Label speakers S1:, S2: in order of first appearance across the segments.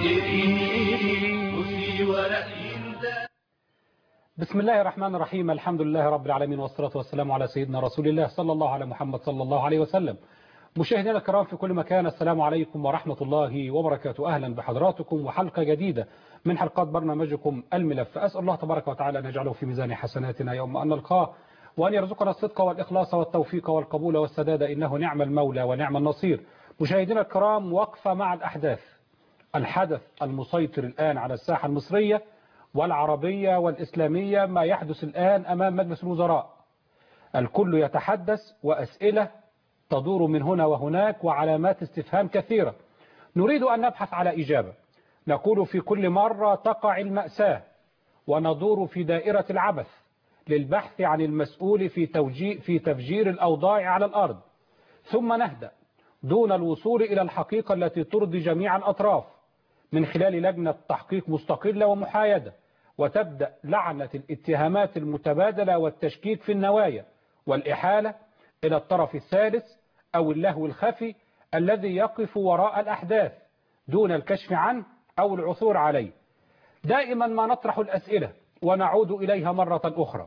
S1: بسم الله الرحمن الرحيم. الحمد لله رب العالمين، والصلاة والسلام على سيدنا رسول الله صلى الله على محمد صلى الله عليه وسلم. مشاهدينا الكرام في كل مكان، السلام عليكم ورحمة الله وبركاته. أهلا بحضراتكم وحلقة جديدة من حلقات برنامجكم الملف. أسأل الله تبارك وتعالى أن يجعله في ميزان حسناتنا يوم أن نلقاه، وأن يرزقنا الصدق والإخلاص والتوفيق والقبول والسداد، إنه نعم المولى ونعم النصير. مشاهدينا الكرام، وقفة مع الأحداث. الحدث المسيطر الآن على الساحة المصرية والعربية والإسلامية ما يحدث الآن أمام مجلس الوزراء. الكل يتحدث وأسئلة تدور من هنا وهناك وعلامات استفهام كثيرة. نريد أن نبحث على إجابة. نقول في كل مرة تقع المأساة وندور في دائرة العبث للبحث عن المسؤول في تفجير الأوضاع على الأرض، ثم نهدأ دون الوصول إلى الحقيقة التي ترضي جميع الأطراف من خلال لجنة تحقيق مستقلة ومحايدة، وتبدأ لعنة الاتهامات المتبادلة والتشكيك في النوايا والإحالة إلى الطرف الثالث أو اللهو الخفي الذي يقف وراء الأحداث دون الكشف عنه أو العثور عليه. دائما ما نطرح الأسئلة ونعود إليها مرة أخرى.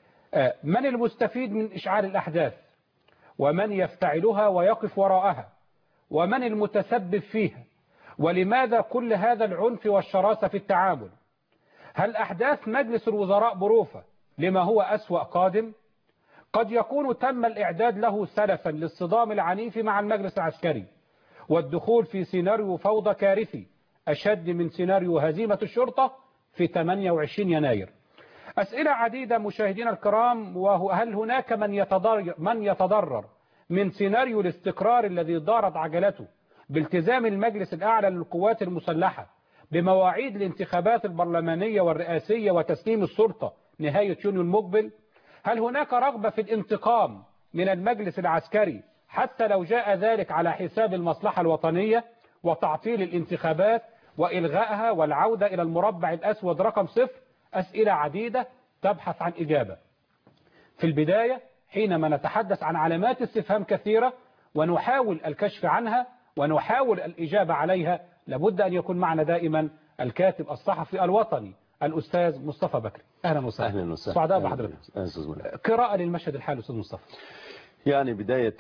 S1: من المستفيد من إشعال الأحداث؟ ومن يفتعلها ويقف وراءها؟ ومن المتسبب فيها؟ ولماذا كل هذا العنف والشراسة في التعامل؟ هل أحداث مجلس الوزراء بروفة لما هو أسوأ قادم؟ قد يكون تم الإعداد له سلفا للصدام العنيف مع المجلس العسكري والدخول في سيناريو فوضى كارثي أشد من سيناريو هزيمة الشرطة في 28 يناير. أسئلة عديدة مشاهدينا الكرام. وهل هناك من يتضرر من سيناريو الاستقرار الذي دارت عجلته بالتزام المجلس الأعلى للقوات المسلحة بمواعيد الانتخابات البرلمانية والرئاسية وتسليم السلطة نهاية يونيو المقبل؟ هل هناك رغبة في الانتقام من المجلس العسكري حتى لو جاء ذلك على حساب المصلحة الوطنية وتعطيل الانتخابات وإلغائها والعودة إلى المربع الأسود رقم 0؟ أسئلة عديدة تبحث عن إجابة. في البداية حينما نتحدث عن علامات استفهام كثيرة ونحاول الكشف عنها ونحاول الإجابة عليها، لابد أن يكون معنا دائما الكاتب الصحفي الوطني الأستاذ مصطفى بكري. أهلا وسهلا.
S2: أهلا وسهلا.
S1: سعداء بحضرتك. قراءة للمشهد الحالي أستاذ مصطفى.
S2: يعني بداية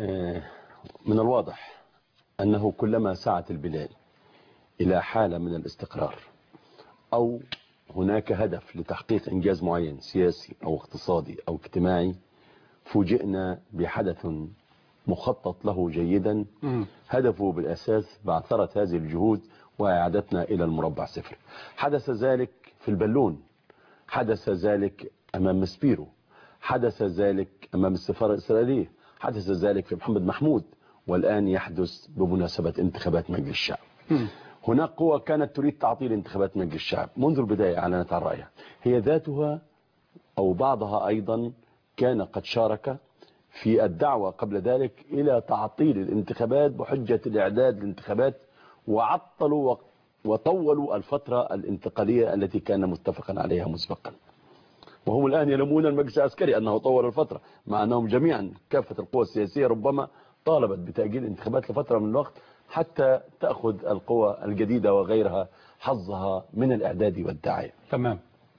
S2: من الواضح أنه كلما سعت البلاد إلى حالة من الاستقرار أو هناك هدف لتحقيق إنجاز معين سياسي أو اقتصادي أو اجتماعي، فوجئنا بحدث مخطط له جيدا هدفه بالأساس بعثرة هذه الجهود وإعادتنا إلى المربع 0. حدث ذلك في البلون، حدث ذلك أمام مسبيرو، حدث ذلك أمام السفارة الإسرائيلية، حدث ذلك في محمد محمود، والآن يحدث بمناسبة انتخابات مجلس الشعب. هناك قوى كانت تريد تعطيل انتخابات مجلس الشعب منذ البداية، أعلنت عن رأيها. هي ذاتها أو بعضها أيضا كان قد شارك في الدعوة قبل ذلك إلى تعطيل الانتخابات بحجة الإعداد للانتخابات، وعطلوا وطولوا الفترة الانتقالية التي كان متفقا عليها مسبقا. وهم الآن يلومون المجلس العسكري أنه طول الفترة، مع أنهم جميعا كافة القوى السياسية ربما طالبت بتأجيل الانتخابات لفترة من الوقت حتى تأخذ القوى الجديدة وغيرها حظها من الإعداد والدعاية.
S1: تمام.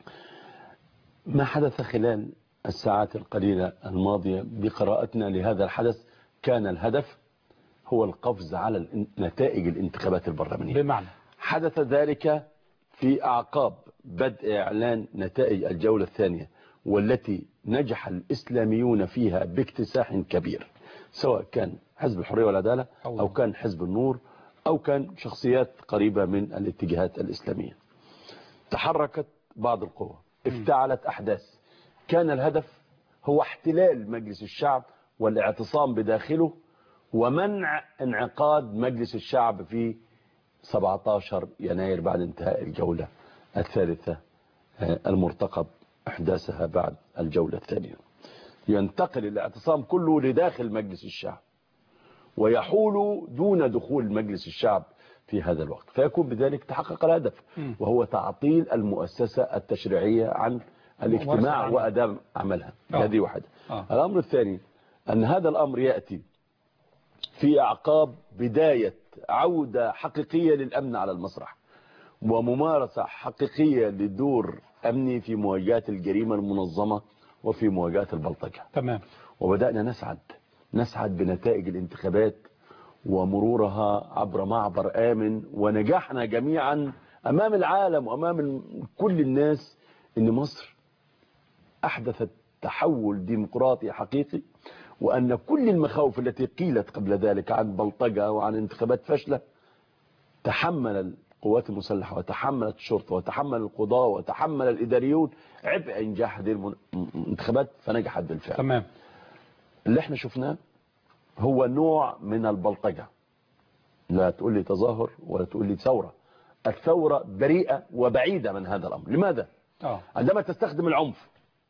S2: ما حدث خلال الساعات القليلة الماضية بقراءتنا لهذا الحدث كان الهدف هو القفز على نتائج الانتخابات البرلمانية.
S1: بمعنى
S2: حدث ذلك في أعقاب بدء إعلان نتائج الجولة الثانية، والتي نجح الإسلاميون فيها باكتساح كبير، سواء كان حزب الحرية والعدالة أو كان حزب النور أو كان شخصيات قريبة من الاتجاهات الإسلامية. تحركت بعض القوى، افتعلت أحداث، كان الهدف هو احتلال مجلس الشعب والاعتصام بداخله ومنع انعقاد مجلس الشعب في 17 يناير بعد انتهاء الجولة الثالثة المرتقب إحداثها بعد الجولة الثانية. ينتقل الاعتصام كله لداخل مجلس الشعب ويحول دون دخول مجلس الشعب في هذا الوقت، فيكون بذلك تحقق الهدف، وهو تعطيل المؤسسة التشريعية عن الاجتماع وأداء عملها. هذه واحدة. الأمر الثاني أن هذا الأمر يأتي في أعقاب بداية عودة حقيقية للأمن على المسرح، وممارسة حقيقية لدور أمني في مواجهة الجريمة المنظمة وفي مواجهة البلطجة.
S1: تمام.
S2: وبدأنا نسعد بنتائج الانتخابات ومرورها عبر معبر آمن، ونجحنا جميعا أمام العالم وأمام كل الناس إن مصر أحدثت تحول ديمقراطي حقيقي، وأن كل المخاوف التي قيلت قبل ذلك عن بلطجة وعن انتخابات فاشلة تحمل القوات المسلحة وتحملت الشرطة وتحمل القضاء وتحمل الإداريون عبء إنجاح هذه الانتخابات، فنجحت بالفعل.
S1: تمام.
S2: اللي احنا شفناه هو نوع من البلطجة، لا تقول لي تظاهر ولا تقول لي ثورة. الثورة بريئة وبعيدة من هذا الأمر. لماذا؟ عندما تستخدم العنف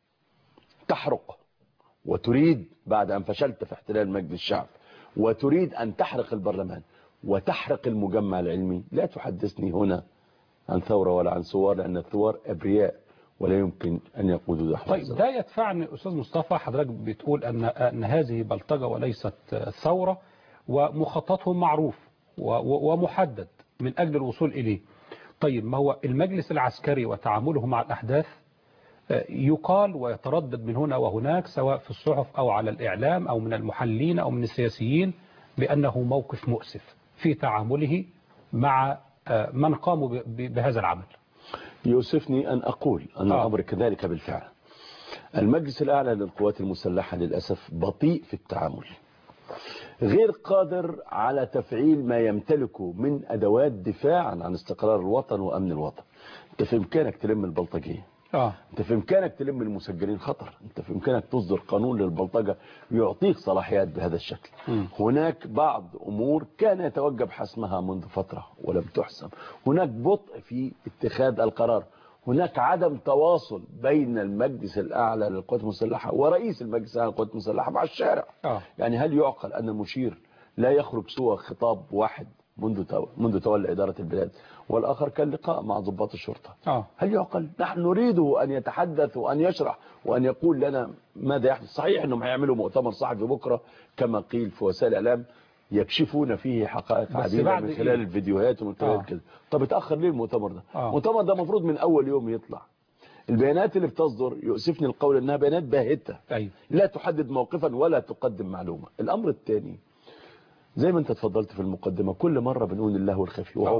S2: تحرق وتريد بعد أن فشلت في احتلال مجلس الشعب وتريد أن تحرق البرلمان وتحرق المجمع العلمي، لا تحدثني هنا عن ثورة ولا عن ثوار، لأن الثوار أبرياء ولا يمكن أن يقودوا دحوة.
S1: طيب ده يدفعني أستاذ مصطفى، حضرتك بتقول أن هذه بلطجة وليست ثورة، ومخططهم معروف ومحدد من أجل الوصول إليه. طيب ما هو المجلس العسكري وتعامله مع الأحداث يقال ويتردد من هنا وهناك سواء في الصحف أو على الإعلام أو من المحللين أو من السياسيين بأنه موقف مؤسف في تعامله مع من قاموا بهذا العمل.
S2: يوسفني أن أقول أن الأمر كذلك بالفعل. المجلس الأعلى للقوات المسلحة للأسف بطيء في التعامل، غير قادر على تفعيل ما يمتلكه من أدوات دفاعا عن استقرار الوطن وأمن الوطن. أنت في إمكانك تلم البلطجية، أنت في إمكانك تلم المسجلين خطر، أنت في إمكانك تصدر قانون للبلطجة يعطيك صلاحيات بهذا الشكل. هناك بعض أمور كان يتوجب حسمها منذ فترة ولم تحسم، هناك بطء في اتخاذ القرار، هناك عدم تواصل بين المجلس الأعلى للقوات المسلحة ورئيس المجلس الأعلى للقوات المسلحة مع الشارع. يعني هل يعقل أن المشير لا يخرج سوى خطاب واحد منذ تولى إدارة البلاد، والآخر كان لقاء مع ضباط الشرطة؟ هل يعقل؟ نحن نريده أن يتحدث وأن يشرح وأن يقول لنا ماذا يحدث. صحيح أنهم هيعملوا مؤتمر صحفي بكرة كما قيل في وسائل الإعلام يكشفون فيه حقائق عديدة من خلال الفيديوهات ومن خلال كده. طب اتأخر ليه المؤتمر ده؟ المؤتمر ده مفروض من أول يوم يطلع. البيانات اللي بتصدر يؤسفني القول أنها بيانات باهتة، لا تحدد موقفا ولا تقدم معلومة. الأمر الثاني زي ما انت اتفضلت في المقدمة، كل مرة بنقول اللهو الخفي وهو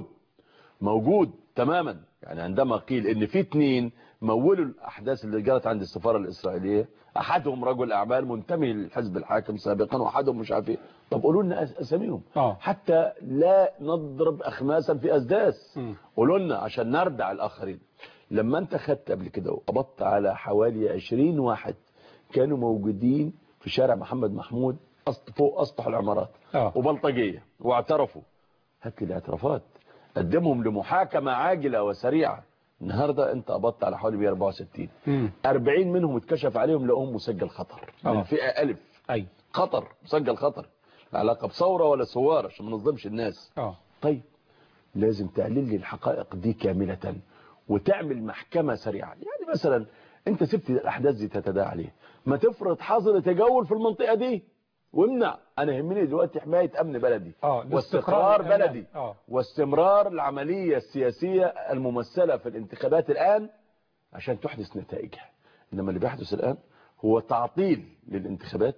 S2: موجود تماما. يعني عندما قيل ان في 2 مولوا الاحداث اللي جرت عند السفارة الاسرائيلية، احدهم رجل اعمال منتمي للحزب الحاكم سابقا واحدهم مش عارف ايه، طب قولوا لنا اساميهم حتى لا نضرب اخماسا في اسداس. قولوا لنا عشان نردع الاخرين. لما انت خدت قبل كده وقبضت على حوالي 20 واحد كانوا موجودين في شارع محمد محمود فوق اسطح العمارات وبلطجية واعترفوا، هات لي الاعترافات، قدمهم لمحاكمة عاجلة وسريعة. النهاردة انت قبضت على حوالي 164، 40 منهم اتكشف عليهم لقوهم مسجل خطر من فئة ألف. خطر، مسجل خطر، لا علاقة بثورة ولا ثوار عشان ما نظلمش الناس. طيب لازم تعلن لي الحقائق دي كاملة وتعمل محكمة سريعة. يعني مثلا انت سبت الاحداث دي تتداعى عليه، ما تفرض حظر تجول في المنطقة دي وامنع. انا يهمني دلوقتي حماية امن بلدي واستقرار بلدي واستمرار العملية السياسية الممثلة في الانتخابات الان عشان تحدث نتائجها. انما اللي بيحدث الان هو تعطيل للانتخابات،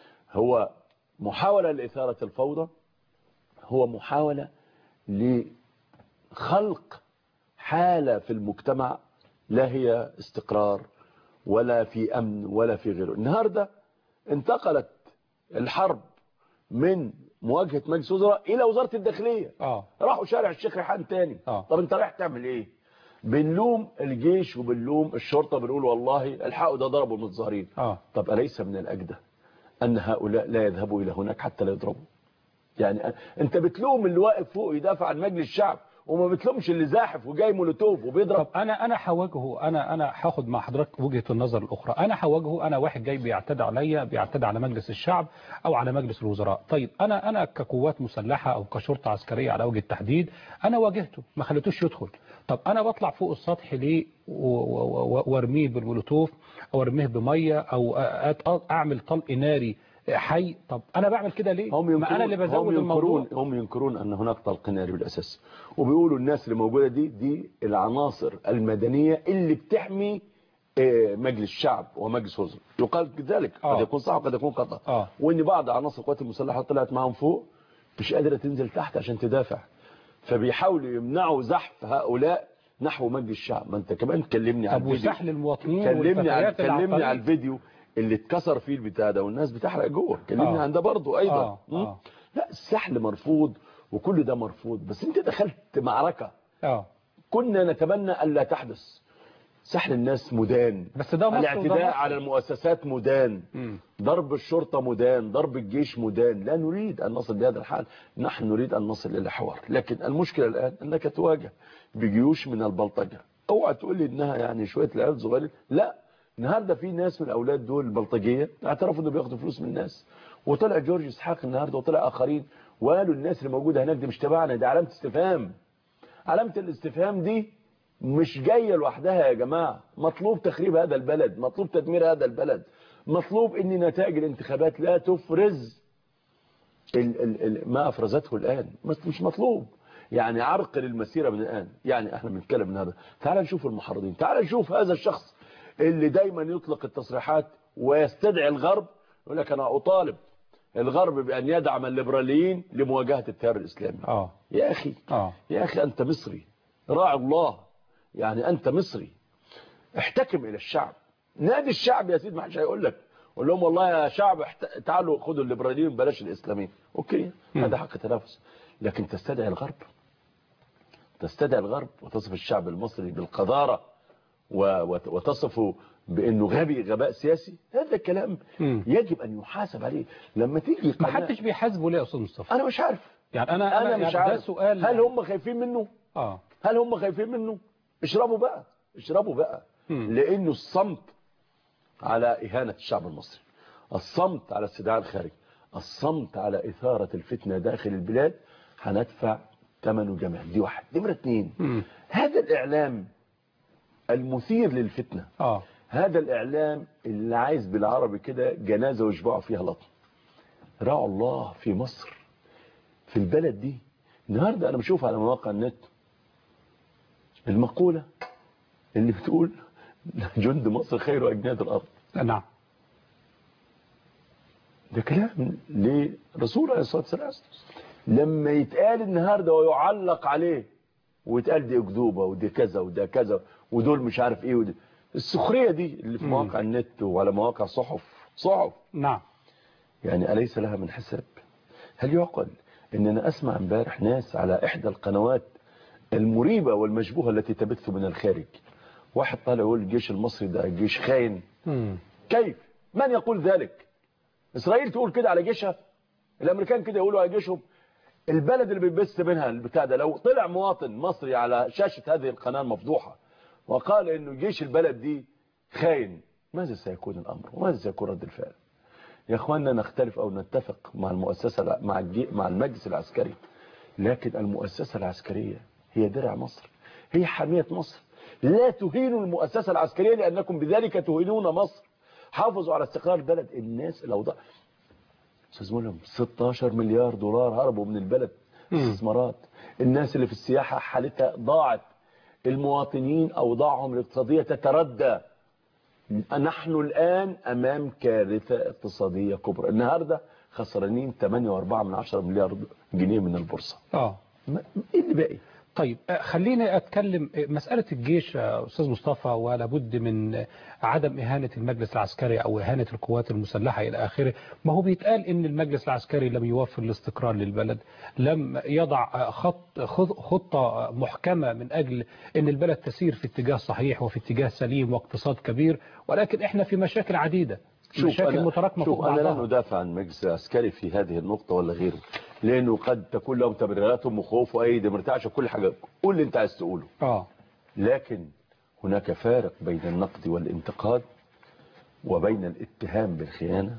S2: هو محاولة لإثارة الفوضى، هو محاولة لخلق حالة في المجتمع لا هي استقرار ولا في امن ولا في غيره. النهاردة انتقلت الحرب من مواجهة مجلس وزراء الى وزارة الداخلية. راحوا شارع الشيخ ريحان تاني. طب انت رايح تعمل ايه؟ بنلوم الجيش وبنلوم الشرطة، بنقول والله الحقوا ده ضربوا المتظاهرين. طب أليس من الأجدى أن هؤلاء لا يذهبوا إلى هناك حتى لا يضربوا؟ يعني انت بتلوم اللي واقف فوق يدافع عن مجلس الشعب وما بتلومش اللي زاحف وجاي مولوتوف وبيضرب.
S1: طب انا هواجهه، انا هاخد مع حضرتك وجهة النظر الاخرى. انا هواجهه، انا واحد جاي بيعتدي عليا، بيعتدي على مجلس الشعب او على مجلس الوزراء. طيب انا كقوات مسلحة او كشرطة عسكرية على وجه التحديد انا واجهته ما خليتوش يدخل. طب انا بطلع فوق السطح ليه وارميه بالمولوتوف او ارميه بميه او اعمل طلق ناري حي. طب انا بعمل كده ليه؟ ما انا اللي بزود الموضوع.
S2: هم ينكرون ان هناك طلق ناري بالاساس، وبيقولوا الناس اللي موجوده دي العناصر المدنيه اللي بتحمي مجلس الشعب ومجلس وزراء. يقال ذلك قد يكون صح وقد يكون خطا، وان بعض عناصر القوات المسلحه طلعت معاهم فوق مش قادره تنزل تحت عشان تدافع، فبيحاولوا يمنعوا زحف هؤلاء نحو مجلس الشعب. ما انت كمان كلمني على الفيديو،
S1: وسحل المواطنين والفتيات
S2: كلمني على الفيديو اللي اتكسر فيه البتاع ده والناس بتحرق جوه، كلمني عن ده برضه ايضا. لا السحل مرفوض وكل ده مرفوض، بس انت دخلت معركه كنا نتمنى الا تحدث. سحل الناس مدان،
S1: بس ده مصر،
S2: الاعتداء على المؤسسات مدان، ضرب الشرطة مدان، ضرب الجيش مدان. لا نريد أن نصل بهذا الحال، نحن نريد أن نصل إلى حوار. لكن المشكلة الآن أنك تواجه بجيوش من البلطجة. اوعى تقول لي إنها يعني شوية العيال صغيرين، لا، النهارده في ناس من الأولاد دول البلطجية اعترفوا إنه بياخدوا فلوس من الناس، وطلع جورج إسحاق النهارده وطلع آخرين وقالوا الناس اللي موجودة هناك دي مش تبعنا، دي علامة استفهام. علامة الاستفهام دي مش جاية لوحدها يا جماعة، مطلوب تخريب هذا البلد، مطلوب تدمير هذا البلد، مطلوب ان نتائج الانتخابات لا تفرز ما افرزته الان، مش مطلوب يعني عرقل المسيرة من الان. يعني احنا بنتكلم من هذا، تعال نشوف المحرضين، تعال نشوف هذا الشخص اللي دايما يطلق التصريحات ويستدعي الغرب، يقول لك انا اطالب الغرب بان يدعم الليبراليين لمواجهة التيار الاسلامي. يا اخي يا اخي انت مصري راعي الله، يعني انت مصري، احتكم الى الشعب، نادي الشعب يا سيدي، ما حدش هيقول لك، قول لهم والله يا شعب تعالوا خدوا الليبراليين بلاش الاسلاميين، اوكي هذا حق تنافس. لكن تستدعي الغرب، تستدعي الغرب وتصف الشعب المصري بالقذارة وتصفه بانه غبي غباء سياسي، هذا الكلام يجب ان يحاسب عليه. لما تيجي
S1: ما حدش بيحاسبه ليه يا استاذ مصطفى؟
S2: انا مش عارف،
S1: انا
S2: مش عارف.
S1: ده سؤال،
S2: هل هم خايفين منه؟ هل هم خايفين منه؟ اشربوا بقى، اشربوا بقى. لانه الصمت على اهانة الشعب المصري، الصمت على استدعاء الخارج، الصمت على اثارة الفتنة داخل البلاد، هندفع ثمنه جمال. دي واحد. نمرة 2، هذا الاعلام المثير للفتنة، هذا الاعلام اللي عايز بالعربي كده جنازة ويشبعوا فيها لطم. راعوا الله في مصر، في البلد دي. النهاردة انا بشوف على مواقع النت المقولة اللي بتقول جند مصر خير أجناد الأرض.
S1: نعم،
S2: ده كلام لرسول عليه الصلاة والسلام. لما يتقال النهاردة ويعلق عليه ويتقال دي أكذوبة ودي كذا وده كذا ودول مش عارف ايه ودي. السخرية دي اللي في مواقع النت وعلى مواقع صحف
S1: نعم،
S2: يعني أليس لها من حساب؟ هل يعقل ان انا اسمع امبارح ناس على احدى القنوات المريبة والمشبوهة التي تبث من الخارج، واحد طالع يقول الجيش المصري ده جيش خاين. كيف؟ من يقول ذلك؟ إسرائيل تقول كده على جيشها؟ الأمريكان كده يقولوا على جيشهم؟ البلد اللي بيبث منها البتاع ده، لو طلع مواطن مصري على شاشة هذه القناة المفضوحة وقال إنه جيش البلد دي خاين، ماذا سيكون الأمر وماذا سيكون رد الفعل؟ يا أخواننا نختلف أو نتفق مع المؤسسة مع المجلس العسكري، لكن المؤسسة العسكرية هي درع مصر، هي حامية مصر. لا تهينوا المؤسسة العسكرية لأنكم بذلك تهينون مصر. حافظوا على استقرار البلد. الناس لو ضاع استاذ ملهم 16 مليار دولار هربوا من البلد استثمارات. الناس اللي في السياحة حالتها ضاعت، المواطنين أوضاعهم الاقتصادية تتردى. نحن الآن أمام كارثة اقتصادية كبرى. النهاردة خسرانين 8.4 مليار جنيه من البورصة. ايه اللي باقي؟
S1: طيب خليني أتكلم مسألة الجيش يا أستاذ مصطفى، ولا بد من عدم إهانة المجلس العسكري أو إهانة القوات المسلحة إلى آخره. ما هو بيتقال إن المجلس العسكري لم يوفر الاستقرار للبلد، لم يضع خطة محكمة من أجل أن البلد تسير في اتجاه صحيح وفي اتجاه سليم واقتصاد كبير، ولكن إحنا في مشاكل عديدة، مشاكل متراكمة فوق بعضها.
S2: أنا لا ندافع عن المجلس العسكري في هذه النقطة ولا غيره، لأنه قد تكون لهم تبريراتهم وخوف وأيدي مرتعشة وكل حاجة، قول اللي أنت عايز تقوله. لكن هناك فارق بين النقد والانتقاد وبين الاتهام بالخيانة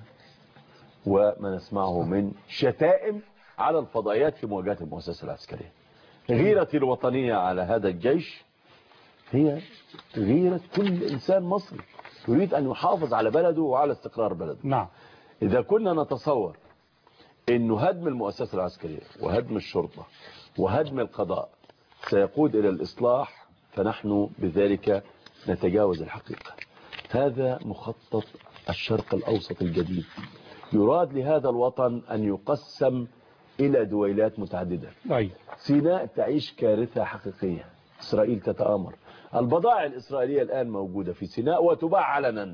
S2: وما نسمعه من شتائم على الفضائيات في مواجهة المؤسسة العسكرية. غيرتي الوطنية على هذا الجيش هي غيرة كل إنسان مصري يريد أن يحافظ على بلده وعلى استقرار بلده.
S1: نعم.
S2: إذا كنا نتصور إنه هدم المؤسسة العسكرية وهدم الشرطة وهدم القضاء سيقود إلى الإصلاح، فنحن بذلك نتجاوز الحقيقة. هذا مخطط الشرق الأوسط الجديد، يراد لهذا الوطن أن يقسم إلى دويلات متعددة. سيناء تعيش كارثة حقيقية، إسرائيل تتآمر، البضائع الإسرائيلية الآن موجودة في سيناء وتباع علنا.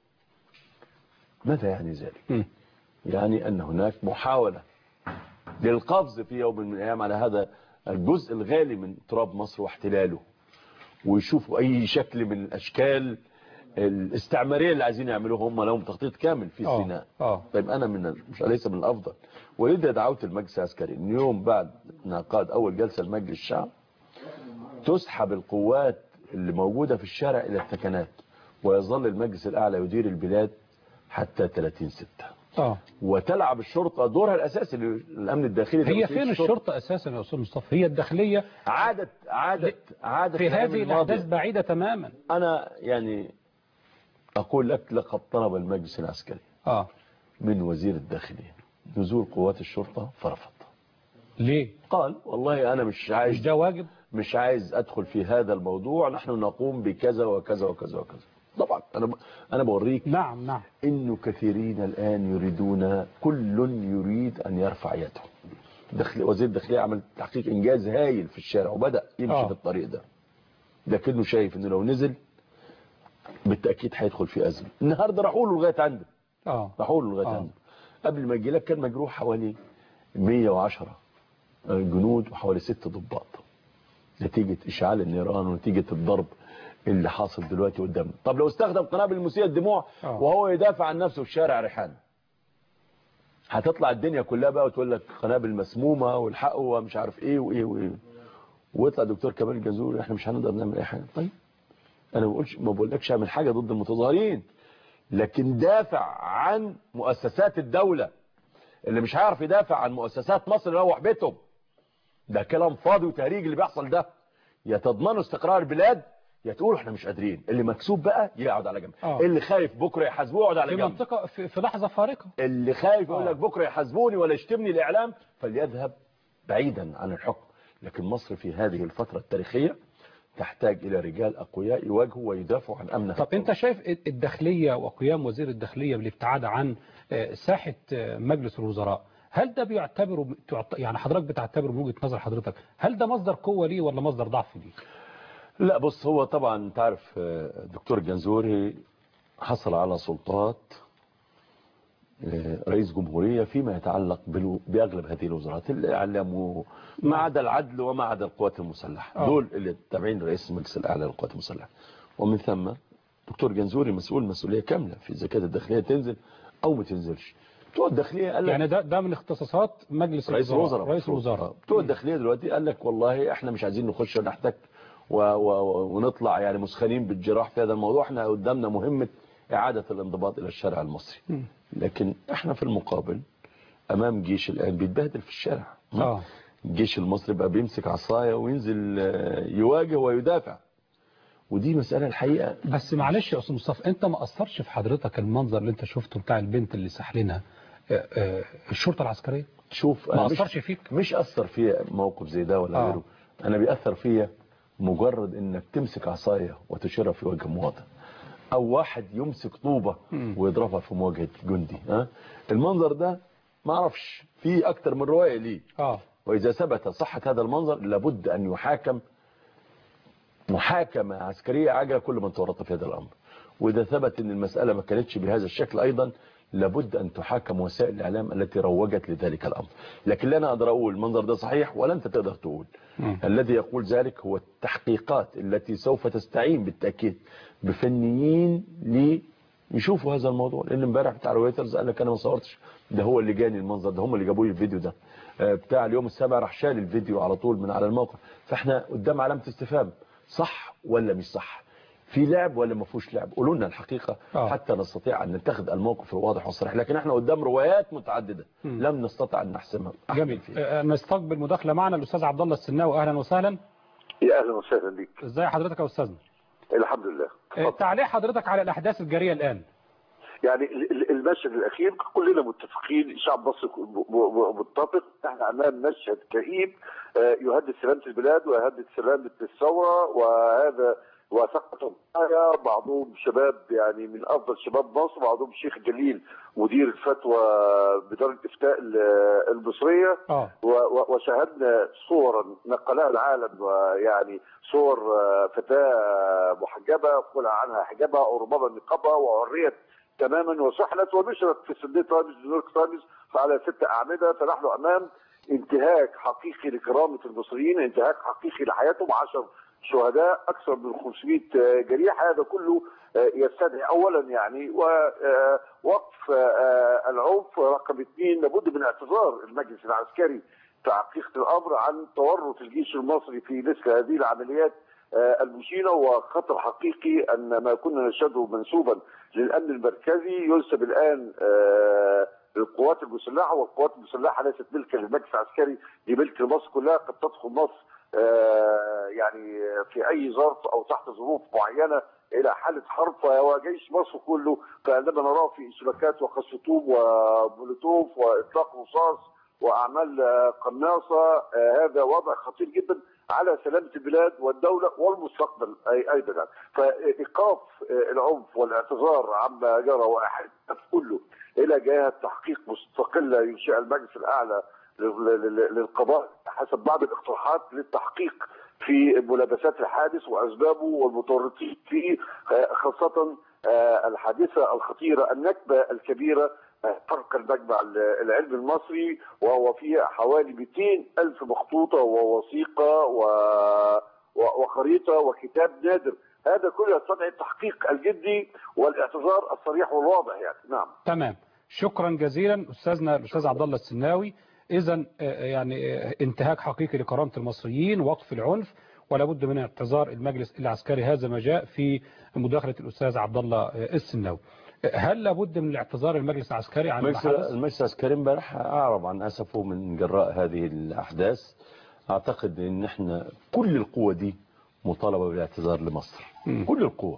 S2: ماذا يعني ذلك؟ يعني أن هناك محاولة للقفز في يوم من الأيام على هذا الجزء الغالي من تراب مصر واحتلاله، ويشوفوا أي شكل من الأشكال الاستعمارية اللي عايزين يعملوها. هم لهم تخطيط كامل في سيناء. طيب أنا ليس من الأفضل، ولذا دعوت المجلس العسكري إن يوم بعد انعقاد أول جلسة لمجلس الشعب تسحب القوات اللي موجودة في الشارع إلى الثكنات، ويظل المجلس الأعلى يدير البلاد حتى 30/6. وتلعب الشرطة دورها الأساسي للأمن الداخلي.
S1: هي فين الشرطة أساسا يا أستاذ مصطفى؟ هي الداخلية
S2: عادت
S1: في هذه الأحداث بعيدة تماما.
S2: أنا يعني أقول لك لقد طلب المجلس العسكري من وزير الداخلية نزول قوات الشرطة فرفض. ليه؟ قال والله أنا مش ده واجب، مش عايز أدخل في هذا الموضوع، نحن نقوم بكذا وكذا وكذا وكذا. طبعا أنا بوريك
S1: نعم
S2: إنه كثيرين الآن يريدون، كل يريد أن يرفع يده. وزير الداخلية عمل تحقيق إنجاز هايل في الشارع وبدأ يمشي في الطريق ده، لكنه شايف إنه لو نزل بالتأكيد هيدخل في أزمة. النهاردة راحوا له لغاية عنده، عنده. قبل ما يجي لك كان مجروح حوالي 110 جنود وحوالي 6 ضباط نتيجة إشعال النيران ونتيجة الضرب اللي حاصل دلوقتي قدامنا. طب لو استخدم قنابل مسيلة الدموع وهو يدافع عن نفسه في شارع ريحان، هتطلع الدنيا كلها بقى وتقول لك قنابل مسمومة والحق ومش عارف ايه وايه وايه، ويطلع دكتور كمال الجنزوري احنا مش هنقدر نعمل اي حاجه. طيب انا ما بقولكش اعمل حاجه ضد المتظاهرين، لكن دافع عن مؤسسات الدوله. اللي مش هيعرف يدافع عن مؤسسات مصر يروح بيتهم. ده كلام فاضي وتهريج اللي بيحصل ده. يا تضمنوا استقرار البلاد يا تقولوا احنا مش قادرين. اللي مكسوب بقى يقعد على جنب. اللي خايف بكره يحاسبوه يقعد على جنب.
S1: في منطقه في لحظه فارقه.
S2: اللي خايف يقول لك بكره يحاسبوني ولا يشتمني الاعلام فليذهب بعيدا عن الحكم. لكن مصر في هذه الفتره التاريخيه تحتاج الى رجال اقوياء يواجهوا ويدافعوا عن امنها.
S1: طب انت شايف الداخليه وقيام وزير الداخليه بالابتعاد عن ساحه مجلس الوزراء، هل ده بيعتبره يعني حضرتك بتعتبره من وجهه نظر حضرتك هل ده مصدر قوه ليه ولا مصدر ضعف ليه؟
S2: لا بص، هو طبعا انت عارف دكتور الجنزوري حصل على سلطات رئيس جمهورية فيما يتعلق بأغلب هذه الوزارات، الإعلام ما عدا العدل وما عدا القوات المسلحة. دول اللي تابعين لرئيس المجلس الأعلى للقوات المسلحة. ومن ثم دكتور جنزوري مسؤول مسؤولية كاملة في إذا كانت الداخلية تنزل أو ما تنزلش. بتوع الداخلية قال لك يعني ده من اختصاصات مجلس رئيس الوزراء. بتوع الداخلية دلوقتي قال لك والله احنا مش عايزين نخش ونحتك ونطلع يعني مسخنين بالجراح في هذا الموضوع. احنا قدامنا مهمة إعادة الانضباط إلى الشارع المصري. لكن احنا في المقابل أمام جيش الآن بيتبهدل في الشارع. الجيش المصري بقى بيمسك عصاية وينزل يواجه ويدافع، ودي مسألة الحقيقة.
S1: بس معلش يا أستاذ مصطفى، أنت ما أثرش في حضرتك المنظر اللي أنت شفته بتاع البنت اللي سحلنها الشرطة العسكرية؟
S2: شوف
S1: ما أثرش فيك؟
S2: مش أثر فيا موقف زي ده ولا غيره. أنا بيأثر فيا مجرد إنك تمسك عصاية وتشيرها في وجه مواطن، او واحد يمسك طوبة ويضربها في مواجهة جندي. المنظر ده ما اعرفش فيه اكتر من رواية ليه. واذا ثبت صحة هذا المنظر لابد ان يحاكم محاكمة عسكرية عاجلة كل من تورط في هذا الامر. واذا ثبت ان المسألة ما كانتش بهذا الشكل ايضا لابد ان تحاكم وسائل الاعلام التي روجت لذلك الامر. لكن لا انا اقدر اقول المنظر ده صحيح ولا انت تقدر تقول. الذي يقول ذلك هو التحقيقات التي سوف تستعين بالتأكيد بفنيين ليشوفوا هذا الموضوع. لان امبارح بتاع رويترز قال لك انا ما صورتش، ده هو اللي جاني المنظر ده، هم اللي جابوا لي الفيديو ده. بتاع اليوم السابع راح شال الفيديو على طول من على الموقع. فاحنا قدام علامة استفهام، صح ولا مش صح؟ في لعب ولا ما فيهوش لعب؟ قولوا لنا الحقيقة حتى نستطيع ان نتخذ الموقف الواضح والصريح. لكن احنا قدام روايات متعددة لم نستطع ان نحسمها.
S1: جميل. نستقبل مداخلة معنا الاستاذ عبد الله السناوي. اهلا وسهلا.
S3: يا اهلا وسهلا بك.
S1: ازاي حضرتك يا استاذنا؟
S3: الحمد لله.
S1: تعليق حضرتك على الاحداث الجارية الان.
S3: يعني المشهد الاخير كلنا متفقين، الشعب المصري متفق، احنا امام مشهد كئيب يهدد سلامه البلاد ويهدد سلامه الثوره، وهذا وسقط الضحايا بعضهم شباب يعني من افضل شباب مصر، بعضهم الشيخ جليل مدير الفتوى بدار الافتاء المصريه. وشاهدنا صورا نقلها العالم، ويعني صور فتاه محجبه قلع عنها حجابها او ربما نقابها وعريت تماما وسحلت ونشرت في سندي تايمز نيويورك تايمز على 6 اعمده. فنحن امام انتهاك حقيقي لكرامه المصريين، انتهاك حقيقي لحياتهم، 10 شهداء، اكثر من 500 جريح. هذا كله يستدعي اولا يعني وقف العنف. رقم 2 لابد من اعتذار المجلس العسكري في حقيقه الامر عن تورط الجيش المصري في مثل هذه العمليات المشينه، وخطر حقيقي ان ما كنا نشهده منسوبا للامن المركزي ينسب الان للقوات المسلحه، والقوات المسلحه ليست ملكا للمجلس العسكري، دي ملك لمصر كلها. قد تدخل مصر يعني في اي ظرف او تحت ظروف معينه الى حاله حرب، وجيش مصر كله فعندما نراه في اشتباكات وقصف طوب ومولوتوف واطلاق رصاص واعمال قناصه، هذا وضع خطير جدا على سلامه البلاد والدوله والمستقبل ايضا. فايقاف العنف والاعتذار عما جرى واحد كله الى جهه تحقيق مستقله ينشئها المجلس الاعلى للقضاء حسب بعض الاقتراحات للتحقيق في ملابسات الحادث واسبابه والمتورطين فيه، خاصه الحادثه الخطيره النكبه الكبيره فرق المجمع العلمي المصري، وهو فيه حوالي 200,000 مخطوطه ووثيقه وخريطه وكتاب نادر. هذا كله يستدعي التحقيق الجدي والاعتذار الصريح والواضح يعني. نعم.
S1: تمام، شكرا جزيلا استاذنا الاستاذ عبد الله السناوي. اذا يعني انتهاك حقيقي لكرامه المصريين، وقف العنف، ولا بد من اعتذار المجلس العسكري. هذا ما جاء في مداخله الاستاذ عبد الله السناوي. هل لابد من الاعتذار المجلس العسكري عن ما حدث؟
S2: المجلس العسكري امبارح اعرب عن اسفه من جراء هذه الاحداث. اعتقد ان احنا كل القوه دي مطالبه بالاعتذار لمصر، كل القوه،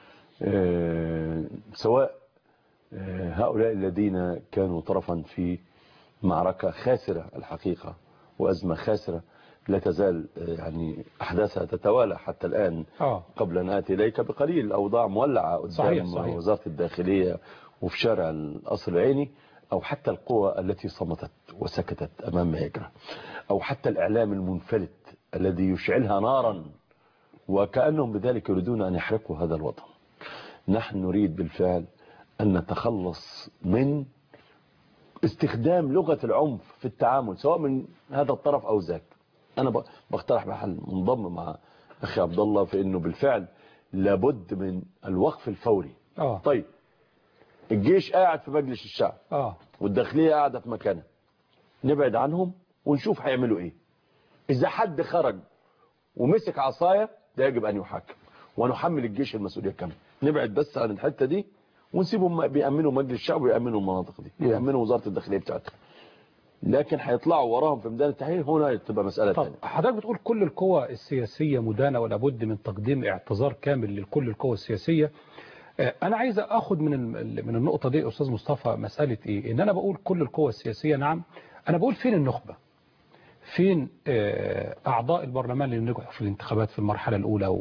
S2: سواء هؤلاء الذين كانوا طرفا في معركة خاسرة الحقيقة وأزمة خاسرة لا تزال يعني أحداثها تتوالى حتى الآن. قبل أن آتي إليك بقليل الأوضاع مولعة قدام صحيح. وزارة الداخلية وفي شارع القصر العيني، أو حتى القوى التي صمتت وسكتت أمام ما يجرى، أو حتى الإعلام المنفلت الذي يشعلها نارا وكأنهم بذلك يريدون أن يحرقوا هذا الوطن. نحن نريد بالفعل أن نتخلص من استخدام لغة العنف في التعامل سواء من هذا الطرف أو ذاك. أنا بقترح بحل منضم مع أخي عبد الله في أنه بالفعل لابد من الوقف الفوري. طيب الجيش قاعد في مجلس الشعب والداخلية قاعدة في مكانها، نبعد عنهم ونشوف هيعملوا إيه. إذا حد خرج ومسك عصاية ده يجب أن يحاكم ونحمل الجيش المسؤولية كاملة. نبعد بس عن الحتة دي ونسيبهم بيأمنوا مجلس الشعب ويأمنوا المناطق دي، بيأمنوا وزارة الداخلية بتاعتها، لكن هيطلعوا وراهم في ميدان التحرير هنا تبقى مسألة ثانيه.
S1: حضرتك بتقول كل القوى السياسية مدانة ولا بد من تقديم اعتذار كامل لكل القوى السياسية. أنا عايز أخذ من النقطة دي أستاذ مصطفى مسألة إيه؟ إن أنا بقول كل القوى السياسية نعم، أنا بقول فين النخبة؟ فين أعضاء البرلمان اللي نجحوا في الانتخابات في المرحلة الأولى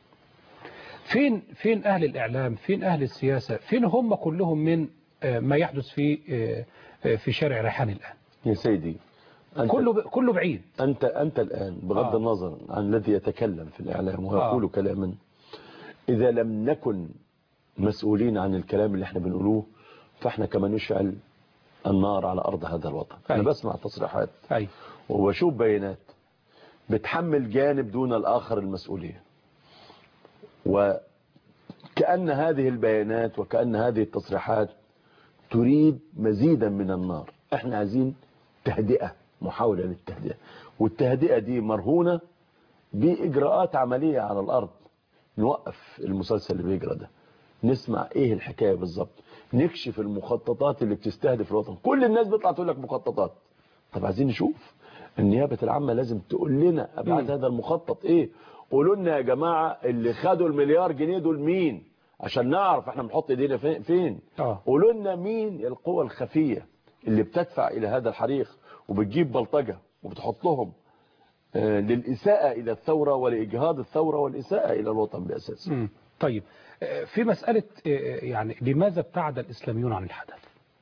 S1: فين أهل الإعلام؟ فين أهل السياسة؟ فين هم كلهم من ما يحدث في شارع ريحان الآن؟
S2: يا سيدي
S1: كله بعيد.
S2: أنت الآن بغض النظر عن الذي يتكلم في الإعلام ويقول كلاما، إذا لم نكن مسؤولين عن الكلام اللي احنا بنقوله فاحنا كما نشعل النار على أرض هذا الوطن. أنا بسمع تصريحات وبشوف بيانات بتحمل جانب دون الآخر المسؤولية، وكأن هذه البيانات وكأن هذه التصريحات تريد مزيدا من النار. احنا عايزين تهدئة، محاولة للتهدئة، والتهدئة دي مرهونة بإجراءات عملية على الأرض. نوقف المسلسل اللي بيجرى ده، نسمع ايه الحكاية بالظبط، نكشف المخططات اللي بتستهدف الوطن. كل الناس بتطلع تقول لك مخططات، طب عايزين نشوف. النيابة العامة لازم تقول لنا أبعاد هذا المخطط ايه. قولوا لنا يا جماعة اللي خدوا المليار جنيه دول مين، عشان نعرف احنا بنحط ايدينا فين. قولوا لنا مين القوى الخفية اللي بتدفع الى هذا الحريق وبتجيب بلطجة وبتحطهم للإساءة إلى الثورة ولإجهاض الثورة والإساءة إلى الوطن بأساس.
S1: طيب في مسألة يعني لماذا ابتعد الإسلاميون عن الحدث؟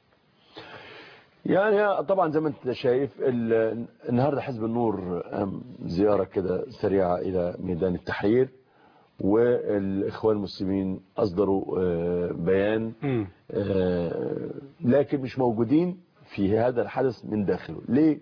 S2: يعني طبعا زي ما انت شايف النهاردة حزب النور زيارة كده سريعة إلى ميدان التحرير، والإخوان المسلمين أصدروا بيان لكن مش موجودين في هذا الحدث من داخله. ليه؟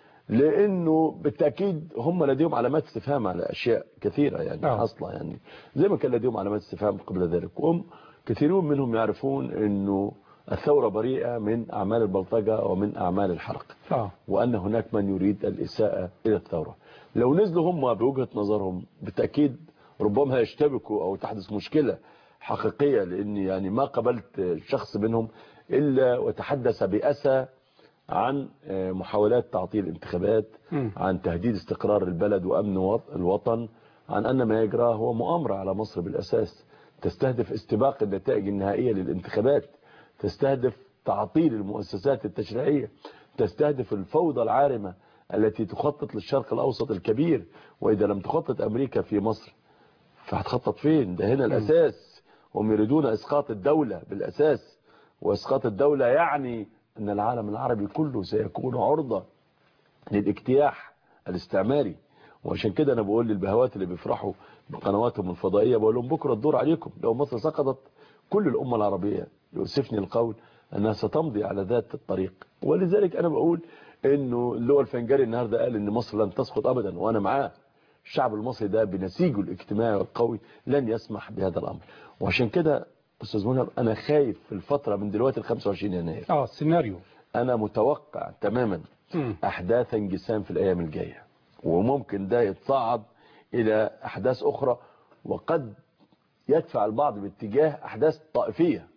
S2: لأنه بالتأكيد هم لديهم علامات استفهام على أشياء كثيرة يعني أصلا، يعني زي ما كان لديهم علامات استفهام قبل ذلك، وهم كثيرون منهم يعرفون أنه الثورة بريئة من أعمال البلطجة ومن أعمال الحرق، وأن هناك من يريد الإساءة إلى الثورة. لو نزلوا هم بوجهة نظرهم بالتأكيد ربما يشتبكوا أو تحدث مشكلة حقيقية، لأن يعني ما قبلت شخص منهم إلا وتحدث بأسى عن محاولات تعطيل الانتخابات، عن تهديد استقرار البلد وأمن الوطن، عن أن ما يجرى هو مؤامرة على مصر بالأساس تستهدف استباق النتائج النهائية للانتخابات، تستهدف تعطيل المؤسسات التشريعية، تستهدف الفوضى العارمة التي تخطط للشرق الأوسط الكبير. وإذا لم تخطط أمريكا في مصر فهتخطط فين؟ ده هنا الأساس. هم يريدون إسقاط الدولة بالأساس، وإسقاط الدولة يعني أن العالم العربي كله سيكون عرضة للاجتياح الاستعماري. وعشان كده أنا بقول للبهوات اللي بيفرحوا بقنواتهم الفضائية، بقول لهم بكرة الدور عليكم. لو مصر سقطت كل الأمة العربية يؤسفني القول أنها ستمضي على ذات الطريق. ولذلك أنا بقول أنه اللواء الفنجري النهاردة قال أن مصر لن تسقط أبدا، وأنا معاه. الشعب المصري ده بنسيجه الاجتماعي والقوي لن يسمح بهذا الأمر. وعشان كده أستاذ منى أنا خايف في الفترة من دلوقتي ل 25 يناير
S1: السيناريو
S2: أنا متوقع تماما أحداث انقسام في الأيام الجاية، وممكن ده يتصاعد إلى أحداث أخرى، وقد يدفع البعض باتجاه أحداث طائفية،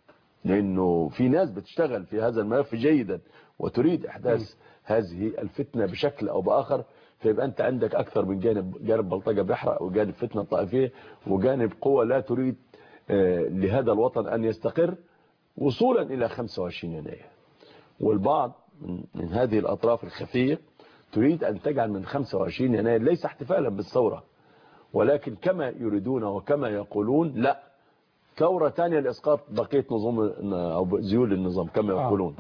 S2: لأنه في ناس بتشتغل في هذا الملف جيدا وتريد إحداث هذه الفتنة بشكل أو بآخر. فيبقى أنت عندك أكثر من جانب بلطجة بيحرق، وجانب فتنة طائفية، وجانب قوة لا تريد لهذا الوطن أن يستقر وصولا إلى 25 يناير. والبعض من هذه الأطراف الخفية تريد أن تجعل من 25 يناير ليس احتفالا بالثورة، ولكن كما يريدون وكما يقولون لا، ثورة ثانية لإسقاط بقية نظام أو ذيول النظام كما يقولون.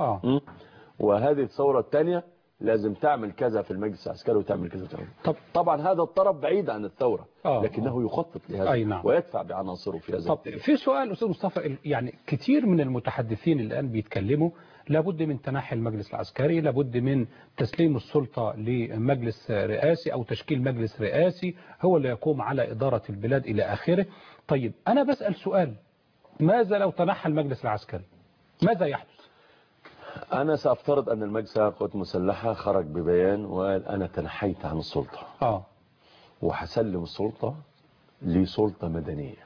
S2: وهذه الثورة الثانية لازم تعمل كذا في المجلس العسكري وتعمل كذا. طبعا هذا الطرف بعيد عن الثورة، لكنه يخطط لهذا ويدفع بعناصره في هذا.
S1: طب في سؤال أستاذ مصطفى، يعني كتير من المتحدثين الآن بيتكلموا لابد من تنحي المجلس العسكري، لابد من تسليم السلطة لمجلس رئاسي أو تشكيل مجلس رئاسي هو اللي يقوم على إدارة البلاد إلى آخره. طيب أنا بسأل سؤال، ماذا لو تنحى المجلس العسكري؟ ماذا يحدث؟
S2: أنا سأفترض أن المجلس القوات المسلحة خرج ببيان وقال أنا تنحيت عن السلطة وحسلم السلطة لسلطة مدنية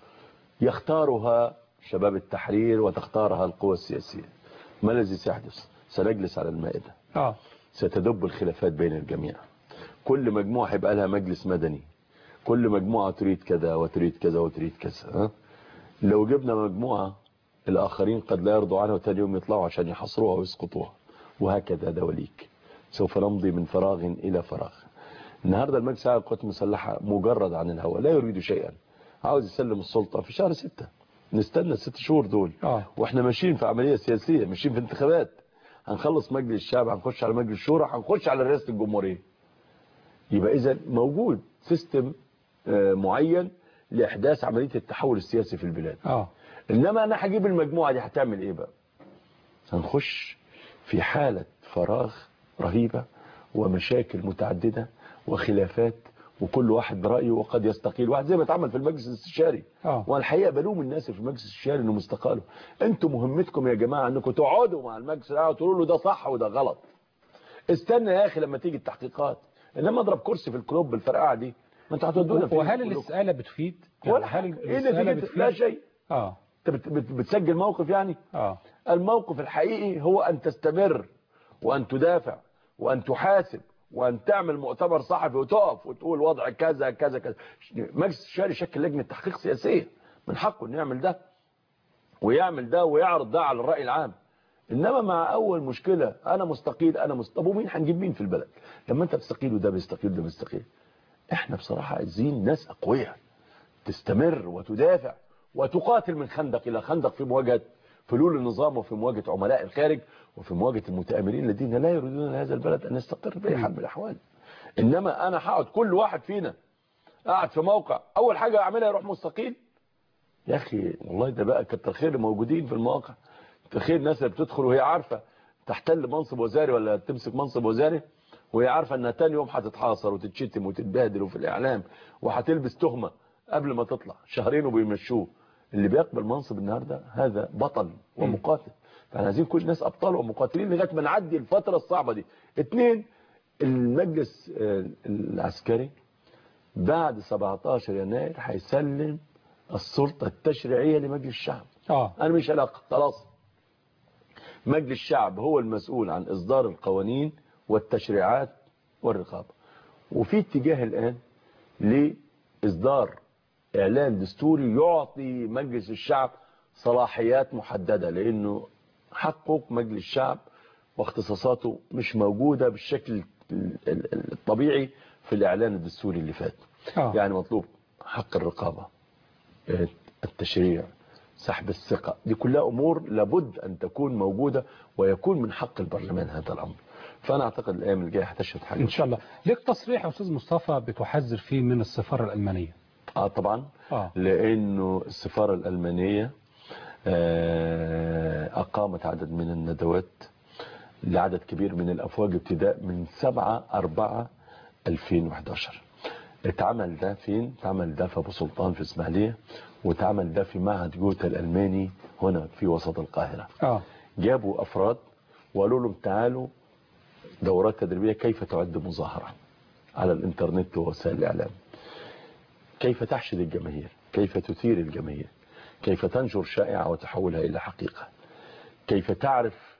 S2: يختارها شباب التحرير وتختارها القوى السياسية. ما الذي سيحدث؟ سنجلس على المائدة، ستدب الخلافات بين الجميع، كل مجموعة هيبقى لها مجلس مدني، كل مجموعة تريد كذا وتريد كذا وتريد كذا. لو جبنا مجموعة الآخرين قد لا يرضوا عنها وتاني يوم يطلعوا عشان يحصروها ويسقطوها، وهكذا دواليك. سوف نمضي من فراغ إلى فراغ. النهاردة المجلس العسكري للقوات المسلحة مجرد عن الهوى، لا يريد شيئا، عاوز يسلم السلطة في شهر 6. نستنى 6 شهور دول واحنا ماشيين في عملية سياسية، ماشيين في انتخابات. هنخلص مجلس الشعب، هنخش على مجلس الشورى، هنخش على رئاسة الجمهورية. يبقى إذا موجود سيستم معين لإحداث عملية التحول السياسي في البلاد. إنما أنا هجيب المجموعة دي هتعمل إيه بقى؟ هنخش في حالة فراغ رهيبة ومشاكل متعددة وخلافات، وكل واحد برأيه وقد يستقيل واحد زي ما اتعمل في المجلس الاستشاري. والحقيقة بلوم الناس في المجلس الاستشاري انهم استقالوا. انتم مهمتكم يا جماعة انكم تقعدوا مع المجلس وتقولوا له ده صح وده غلط. استنى يا اخي لما تيجي التحقيقات، انما اضرب كرسي في الكلوب بالفرقعة دي ما انتوا هتودونا فين؟
S1: وهل الاستقالة بتفيد؟ يعني هل
S2: الاستقالة بتفيد؟ لا شيء. انت بتسجل موقف يعني؟ الموقف الحقيقي هو ان تستمر وان تدافع وان تحاسب وان تعمل مؤتمر صحفي وتقف وتقول وضع كذا كذا كذا. مجلس الشورى يشكل لجنة تحقيق سياسية، من حقه انه يعمل ده ويعمل ده ويعرض ده على الرأي العام. انما مع اول مشكلة انا مستقيل طب ومين هنجيب مين في البلد لما انت بتستقيل وده بيستقيل ده بيستقيل؟ احنا بصراحة عايزين ناس اقوياء تستمر وتدافع وتقاتل من خندق الى خندق في مواجهة فلول النظام وفي مواجهة عملاء الخارج وفي مواجهة المتآمرين الذين لا يريدون لهذا البلد ان يستقر بأي حال من الاحوال. انما انا هقعد كل واحد فينا قاعد في موقع اول حاجة يعملها يروح مستقيل؟ يا اخي والله ده بقى كتر خير اللي موجودين في المواقع، تخيل الناس اللي بتدخل وهي عارفة تحتل منصب وزاري ولا تمسك منصب وزاري وهي عارفة انها تاني يوم هتتحاصر وتتشتم وتتبهدل وفي الاعلام وهتلبس تهمة قبل ما تطلع شهرين وبيمشوه. اللي بيقبل منصب النهاردة هذا بطل ومقاتل. فاحنا عايزين كل الناس ابطال ومقاتلين لغايه ما نعدي الفترة الصعبة دي. 2 المجلس العسكري بعد 17 يناير هيسلم السلطة التشريعية لمجلس الشعب. انا مش علاقة خلاص، مجلس الشعب هو المسؤول عن إصدار القوانين والتشريعات والرقابة. وفي اتجاه الآن لإصدار إعلان دستوري يعطي مجلس الشعب صلاحيات محددة، لأنه حقوق مجلس الشعب واختصاصاته مش موجودة بالشكل الطبيعي في الإعلان الدستوري اللي فات. يعني مطلوب حق الرقابة، التشريع، سحب الثقة، دي كلها أمور لابد أن تكون موجودة ويكون من حق البرلمان هذا الأمر. فأنا أعتقد الأيام الجاية هتشهد حاجة
S1: إن شاء الله. ليك تصريح يا أستاذ مصطفى بتحذر فيه من السفارة الألمانية؟
S2: طبعا. لأنه السفارة الألمانية أقامت عدد من الندوات لعدد كبير من الأفواج ابتداء من 7/4/2011. اتعمل ده فين؟ اتعمل ده في أبو سلطان في إسماعيلية، واتعمل ده في معهد جوتا الألماني هنا في وسط القاهرة. جابوا أفراد وقالوا لهم تعالوا دورات تدريبية كيف تعد مظاهرة على الإنترنت ووسائل الإعلام، كيف تحشد الجماهير، كيف تثير الجماهير، كيف تنشر شائعة وتحولها إلى حقيقة، كيف تعرف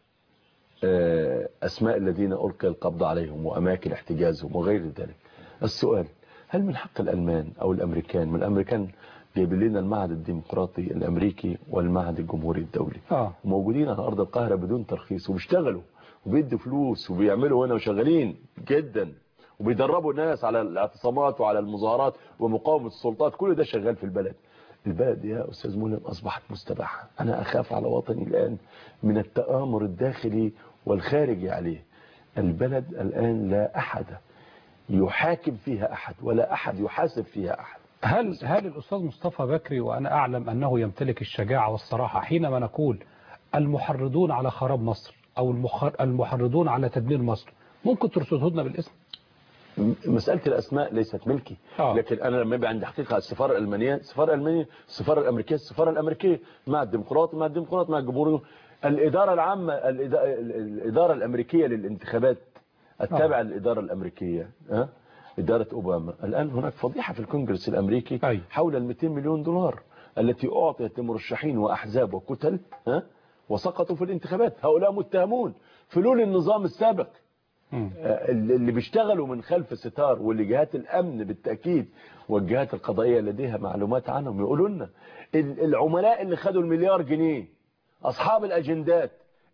S2: أسماء الذين ألقي القبض عليهم وأماكن احتجازهم وغير ذلك. السؤال، هل من حق الألمان أو الأمريكان، من الأمريكان جايبين لنا المعهد الديمقراطي الأمريكي والمعهد الجمهوري الدولي موجودين على أرض القاهرة بدون ترخيص وبيشتغلوا وبيدوا فلوس وبيعملوا هنا وشغالين جدا وبيدربوا الناس على الاعتصامات وعلى المظاهرات ومقاومة السلطات، كل ده شغال في البلد. البلد يا أستاذ ملهم أصبحت مستباحة. أنا أخاف على وطني الآن من التآمر الداخلي والخارجي عليه. البلد الآن لا أحد يحاكم فيها أحد ولا أحد يحاسب فيها أحد.
S1: هل الأستاذ مصطفى بكري، وأنا أعلم أنه يمتلك الشجاعة والصراحة، حينما نقول المحرضون على خراب مصر أو المحرضون على تدمير مصر، ممكن ترصده لنا بالاسم؟
S2: مسألة الأسماء ليست ملكي، لكن أنا لما يبقى عندي حقيقة السفارة الألمانية، السفارة الألمانية، السفارة الأمريكية، السفارة الأمريكية مع الديمقراط، مع الديمقراط، مع الجمهوري، الإدارة العامة، الإدارة الأمريكية للانتخابات التابعة للإدارة الأمريكية، إدارة أوباما. الآن هناك فضيحة في الكونجرس الأمريكي حول 200 مليون دولار التي أعطيت لمرشحين وأحزاب وكتل وسقطوا في الانتخابات. هؤلاء متهمون فلول النظام السابق اللي بيشتغلوا من خلف ستار، واللي جهات الأمن بالتأكيد والجهات القضائية لديها معلومات عنهم. يقولوا لنا العملاء اللي خدوا المليار جنيه، أصحاب الأجندات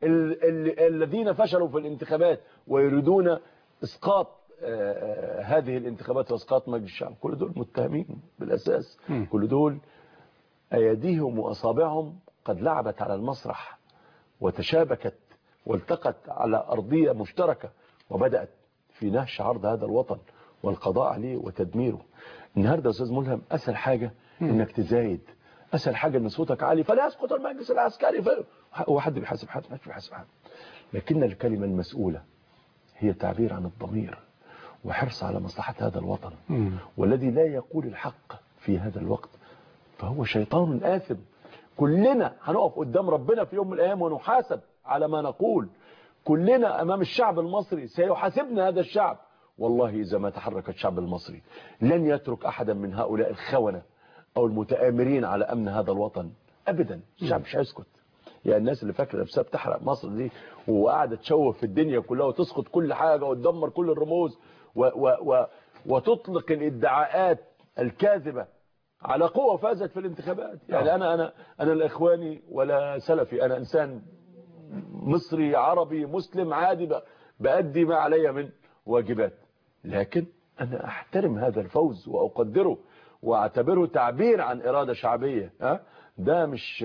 S2: الذين فشلوا في الانتخابات ويريدون إسقاط هذه الانتخابات وإسقاط مجلس الشعب، كل دول متهمين بالأساس. كل دول أيديهم وأصابعهم قد لعبت على المسرح وتشابكت والتقت على أرضية مشتركة وبدأت في نهش عرض هذا الوطن والقضاء عليه وتدميره. النهاردة يا أستاذ ملهم أسهل حاجة إنك تزايد، أسهل حاجة إن صوتك عالي فلا يسقط المجلس العسكري، هو حد بيحاسب حد؟ مش بيحاسب حد. لكن الكلمة المسؤولة هي تعبير عن الضمير وحرص على مصلحة هذا الوطن، والذي لا يقول الحق في هذا الوقت فهو شيطان آثم. كلنا هنقف قدام ربنا في يوم من الأيام ونحاسب على ما نقول، كلنا أمام الشعب المصري سيحاسبنا هذا الشعب. والله إذا ما تحرك الشعب المصري لن يترك أحدا من هؤلاء الخونة أو المتآمرين على أمن هذا الوطن أبدا. الشعب مش هيسكت. يعني الناس اللي فاكره نفسها بتحرق مصر دي وقاعده تشوه في الدنيا كلها وتسقط كل حاجة وتدمر كل الرموز وتطلق الادعاءات الكاذبة على قوة فازت في الانتخابات. يعني أنا لا إخواني ولا سلفي، أنا إنسان مصري عربي مسلم عادي بأدي ما علي من واجبات، لكن أنا أحترم هذا الفوز وأقدره وأعتبره تعبير عن إرادة شعبية. ده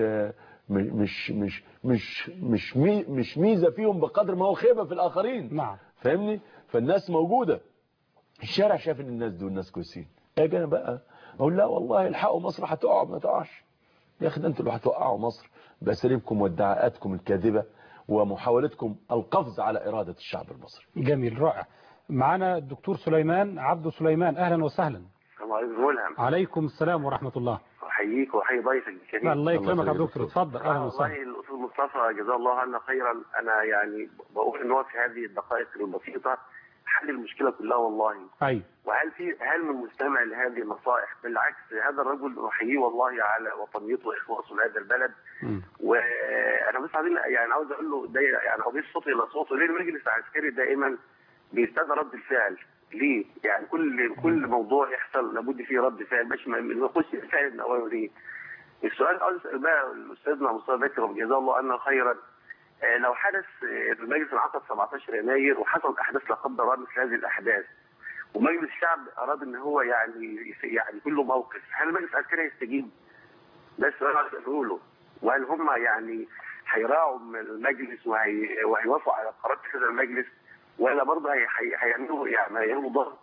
S2: مش ميزة فيهم بقدر ما هو خيبة في الآخرين.
S1: نعم.
S2: فاهمني؟ فالناس موجودة، الشارع شاف ان الناس دول ناس كويسين. اجي انا بقى اقول لا والله الحقوا مصر هتقع. ما تقعش يا اخي، ده انتوا اللي هتوقعوا مصر باساليبكم وادعاءاتكم الكاذبه ومحاولتكم القفز على اراده الشعب المصري.
S1: جميل، رائع. معنا الدكتور سليمان عبد سليمان، اهلا وسهلا.
S4: السلام عليكم ملهم.
S1: عليكم السلام ورحمه الله.
S4: احييك واحيي ضيفك الكريم.
S1: الله يكرمك يا دكتور، اتفضل. اهلا وسهلا.
S4: والله الاستاذ مصطفى جزاه الله عنا خيرا، انا يعني بقول ان هو في هذه الدقائق البسيطه حل المشكله كلها والله.
S1: ايوه.
S4: هل من مستمع لهذه النصائح؟ بالعكس، هذا الرجل احييه والله على وطنيته واخلاصه لهذا البلد. وانا بس يعني عاوز اقول له ده، يعني اضيف صوتي الى صوته. ليه المجلس العسكري دائما بيستنى رد الفعل؟ ليه؟ يعني كل موضوع يحصل لابد فيه رد فعل، مش ما يخش الفعل من اوله. ليه؟ السؤال عاوز اسال بقى الاستاذنا مصطفى بكر جزاه الله عنا خيرا، لو حدث المجلس انعقد 17 يناير وحصلت احداث لا قدر الله مثل هذه الاحداث، ومجلس الشعب اراد ان هو يعني كله موقف، هل المجلس العسكري يستجيب؟ ده السؤال عايز اساله له. وهل هم يعني هيراعوا المجلس وهيوافقوا على قرارات هذا المجلس، ولا برضه هيعملوا ضغط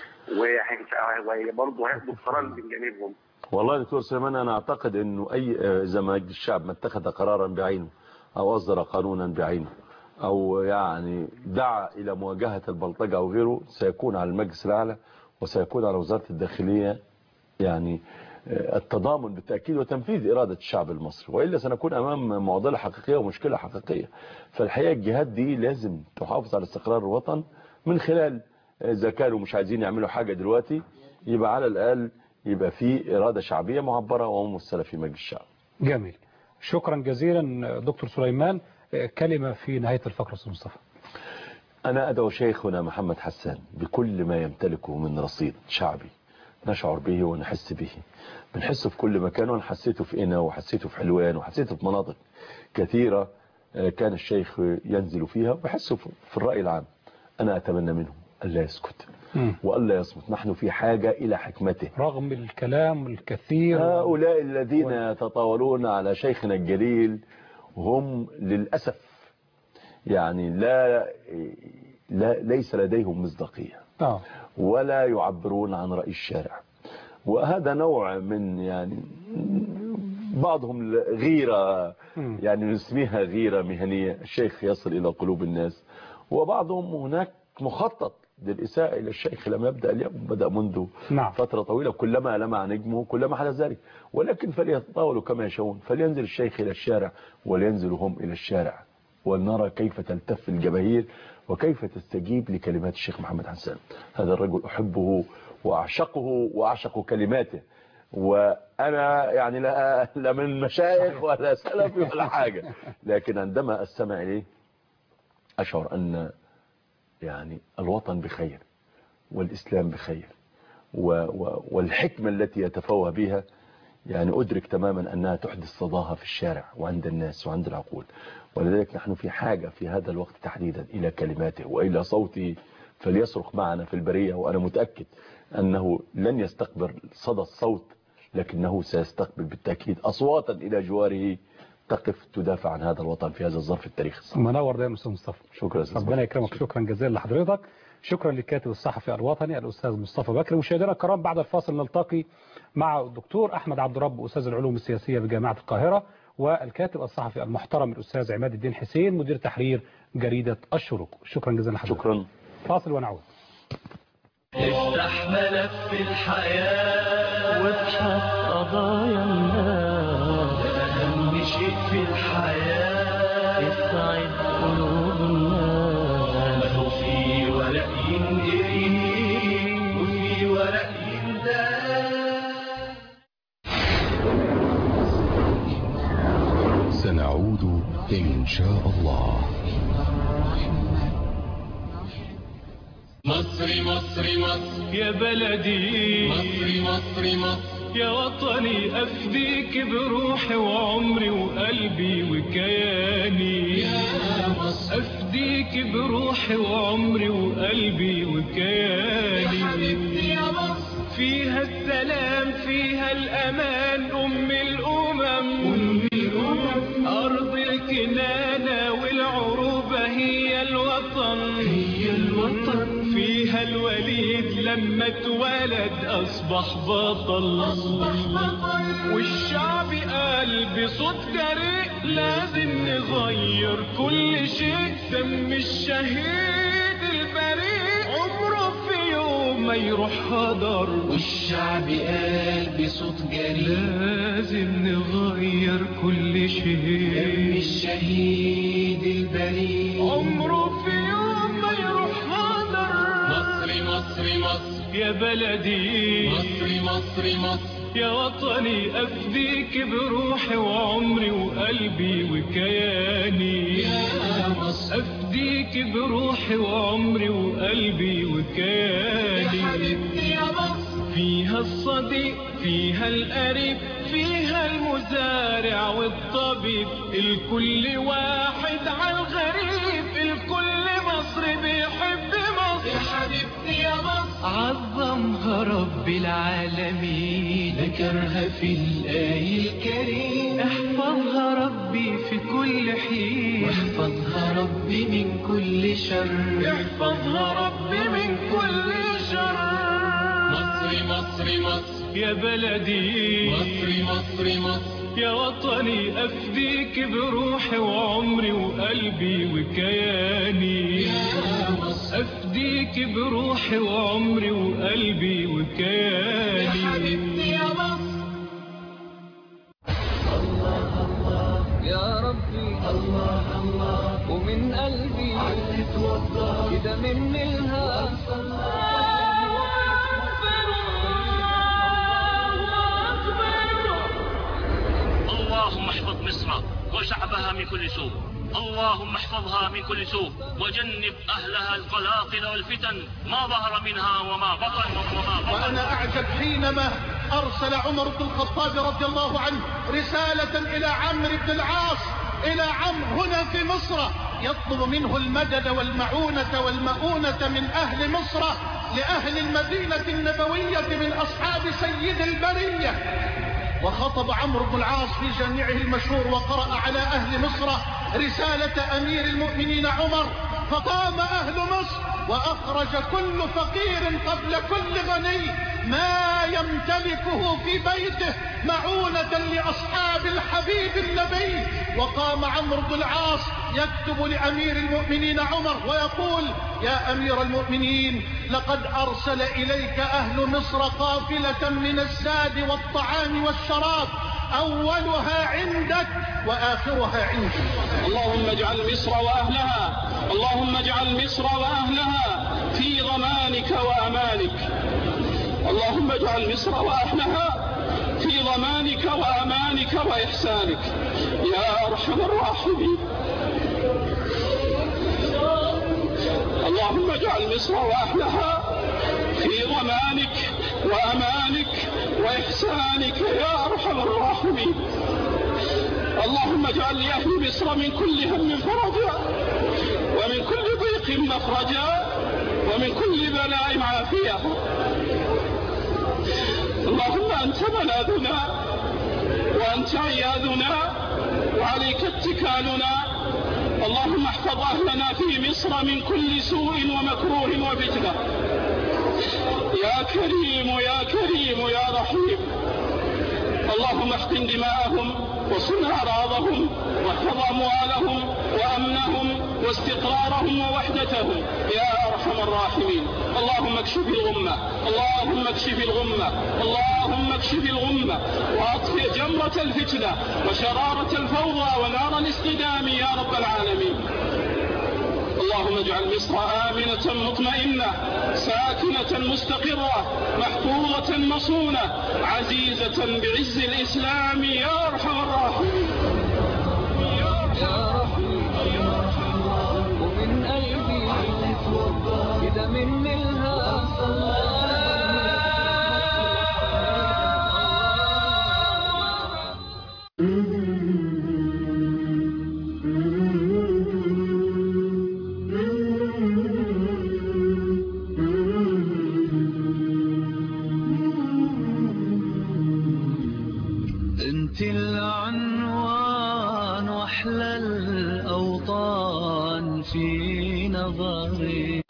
S4: وبرضه هياخدوا قرار من جانبهم؟
S2: والله دكتور سليمان، انا اعتقد انه اذا مجلس الشعب ما اتخذ قرارا بعينه او اصدر قانونا بعينه او يعني دعا الى مواجهة البلطجة او غيره، سيكون على المجلس الاعلى وسيكون على وزارة الداخلية يعني التضامن بالتأكيد وتنفيذ إرادة الشعب المصري، وإلا سنكون أمام معضلة حقيقية ومشكلة حقيقية. فالحقيقة الجهات دي لازم تحافظ على استقرار الوطن من خلال، إذا كانوا مش عايزين يعملوا حاجة دلوقتي، يبقى على الأقل يبقى في إرادة شعبية معبرة وممثلة في مجلس الشعب.
S1: جميل، شكرا جزيلا دكتور سليمان. كلمة في نهاية الفقرة أستاذ مصطفى.
S2: أنا أدعو شيخنا محمد حسان بكل ما يمتلكه من رصيد شعبي نشعر به ونحس به، بنحسه في كل مكان، وانا حسيته في قنا وحسيته في حلوان وحسيته في مناطق كثيرة كان الشيخ ينزل فيها، وبحسه في الرأي العام. أنا أتمنى منه ألا يسكت وألا يصمت، نحن في حاجة إلى حكمته
S1: رغم الكلام الكثير.
S2: هؤلاء الذين يتطاولون على شيخنا الجليل هم للأسف يعني ليس لديهم مصداقية ولا يعبرون عن رأي الشارع، وهذا نوع من يعني بعضهم غيرة، يعني نسميها غيرة مهنية. الشيخ يصل إلى قلوب الناس، وبعضهم هناك مخطط للإساءة إلى الشيخ لم يبدأ اليوم، بدأ منذ فترة طويلة، كلما لمع نجمه كلما حدث ذلك. ولكن فليتطاولوا كما يشاءون، فلينزل الشيخ إلى الشارع ولينزلوا هم إلى الشارع، ولنرى كيف تلتف الجماهير وكيف تستجيب لكلمات الشيخ محمد حسان. هذا الرجل أحبه وأعشقه وأعشق كلماته، وأنا يعني لا من مشايخ ولا سلفي ولا حاجة، لكن عندما أستمع إليه أشعر أن يعني الوطن بخير والإسلام بخير، والحكمة التي يتفوه بها يعني أدرك تماما أنها تحدث صداها في الشارع وعند الناس وعند العقول. ولذلك نحن في حاجة في هذا الوقت تحديدا إلى كلماته وإلى صوته، فليصرخ معنا في البرية. وأنا متأكد أنه لن يستقبل صدى الصوت، لكنه سيستقبل بالتأكيد أصواتا إلى جواره تقف تدافع عن هذا الوطن في هذا الظرف التاريخي.
S1: منور دايما أستاذ مصطفى.
S2: شكرا أستاذ.
S1: ربنا يكرمك. شكرا جزيلا لحضرتك. شكرا للكاتب الصحفي الوطني الأستاذ مصطفى بكر. مشاهدينا الكرام، بعد الفاصل نلتقي مع الدكتور أحمد عبد الرب أستاذ العلوم السياسية بجامعة القاهرة، والكاتب الصحفي المحترم الأستاذ عماد الدين حسين مدير تحرير جريدة الشروق. شكرا جزيلا لحضرتك.
S2: شكرا.
S1: فاصل ونعود.
S5: افتح ملف الحياة وابحث قضايا الناس، أهم شيء في الحياة اسعد قلوب الناس، ما هو في ورق ينقري وفي ورق ينداس.
S6: سنعود إن شاء الله.
S5: مصري مصري مصر يا بلدي، مصري مصري مصر يا وطني أفديك بروحي وعمري وقلبي وكياني يا مصر أفديك بروحي وعمري وقلبي وكياني يا حبيبتي يا مصر فيها السلام فيها الأمان أم الأمم أرض الكنانة والعروبة هي الوطن فيها الوليد لما اتولد أصبح بطل والشعب قال بصوت جريء لازم نغير كل شيء دم الشهيد البريء عمره في يوم ما يروح هدر والشعب قال بصوت جريء لازم نغير كل شيء دم الشهيد البريء عمره في يوم ما يروح هدر مصر مصر مصر يا بلدي مصر مصر مصر يا وطني أفديك بروحي وعمري وقلبي وكياني يا مصر أفديك بروحي وعمري وقلبي وكياني يا حبيبتي يا مصر فيها الصديق فيها القريب فيها المزارع والطبيب الكل واحد على الغريب الكل مصر بيحب مصر يا حبيبتي يا مصر عظمها رب العالمين ذكرها في الآي الكريم احفظها ربي في كل حين واحفظها ربي من كل شر احفظها ربي من كل شر مصر مصر مصر يا بلدي مصر مصر مصر يا وطني أفديك بروحي وعمري وقلبي وكياني يا مصر أفديك بروحي وعمري وقلبي وكياني يا حبيبتي يا مصر
S7: الله الله يا ربي الله الله ومن قلبي علت وضح كده من الهام
S8: اللهم احفظ مصر وشعبها من كل سوء اللهم احفظها من كل سوء وجنب أهلها القلاقل والفتن ما ظهر منها وما بطن
S9: وأنا أعجب حينما أرسل عمر بن الخطاب رضي الله عنه رسالة إلى عمرو بن العاص إلى عمرو هنا في مصر يطلب منه المدد والمعونة والمؤونة من أهل مصر لأهل المدينة النبوية من أصحاب سيد البرية. وخطب عمرو بن العاص في جامعه المشهور وقرأ على أهل مصر رسالة أمير المؤمنين عمر فقام أهل مصر وأخرج كل فقير قبل كل غني ما يمتلكه في بيته معونة لأصحاب الحبيب النبي. وقام عمرو بن العاص يكتب لأمير المؤمنين عمر ويقول يا أمير المؤمنين لقد أرسل إليك أهل مصر قافلة من الزاد والطعام والشراب أولها عندك وآخرها عندي.
S10: اللهم اجعل مصر وأهلها اللهم اجعل مصر وأهلها في ضمانك وأمانك. اللهم اجعل مصر وأهلها في ضمانك وأمانك وإحسانك يا أرحم الراحمين. اللهم اجعل مصر وأهلها في ضمانك وأمانك وإحسانك يا أرحم الراحمين. اللهم اجعل لأهل مصر من كل هم فرجا ومن كل ضيق مخرجا ومن كل بلاء عافية. اللهم أنت ملاذنا وأنت عياذنا وعليك اتكالنا. اللهم احفظ أهلنا في مصر من كل سوء ومكروه وفتنة يا كريم يا كريم يا رحيم. اللهم احقن دماءهم وصن أعراضهم واحفظ أموالهم وأمنهم واستقرارهم ووحدتهم يا أرحم الراحمين. اللهم اكشف الغمة اللهم اكشف الغمة اللهم اكشف الغمة وأطفئ جمرة الفتنة وشرارة الفوضى ونار الاصطدام يا رب العالمين. اللهم اجعل مصر آمنة مطمئنة ساكنة مستقرة محفوظة مصونة عزيزة بعز الإسلام يا أرحم الراحمين.
S7: يا رحمن ومن قلبي كده من الهام انت العنوان واحلى الاوطان في نظري.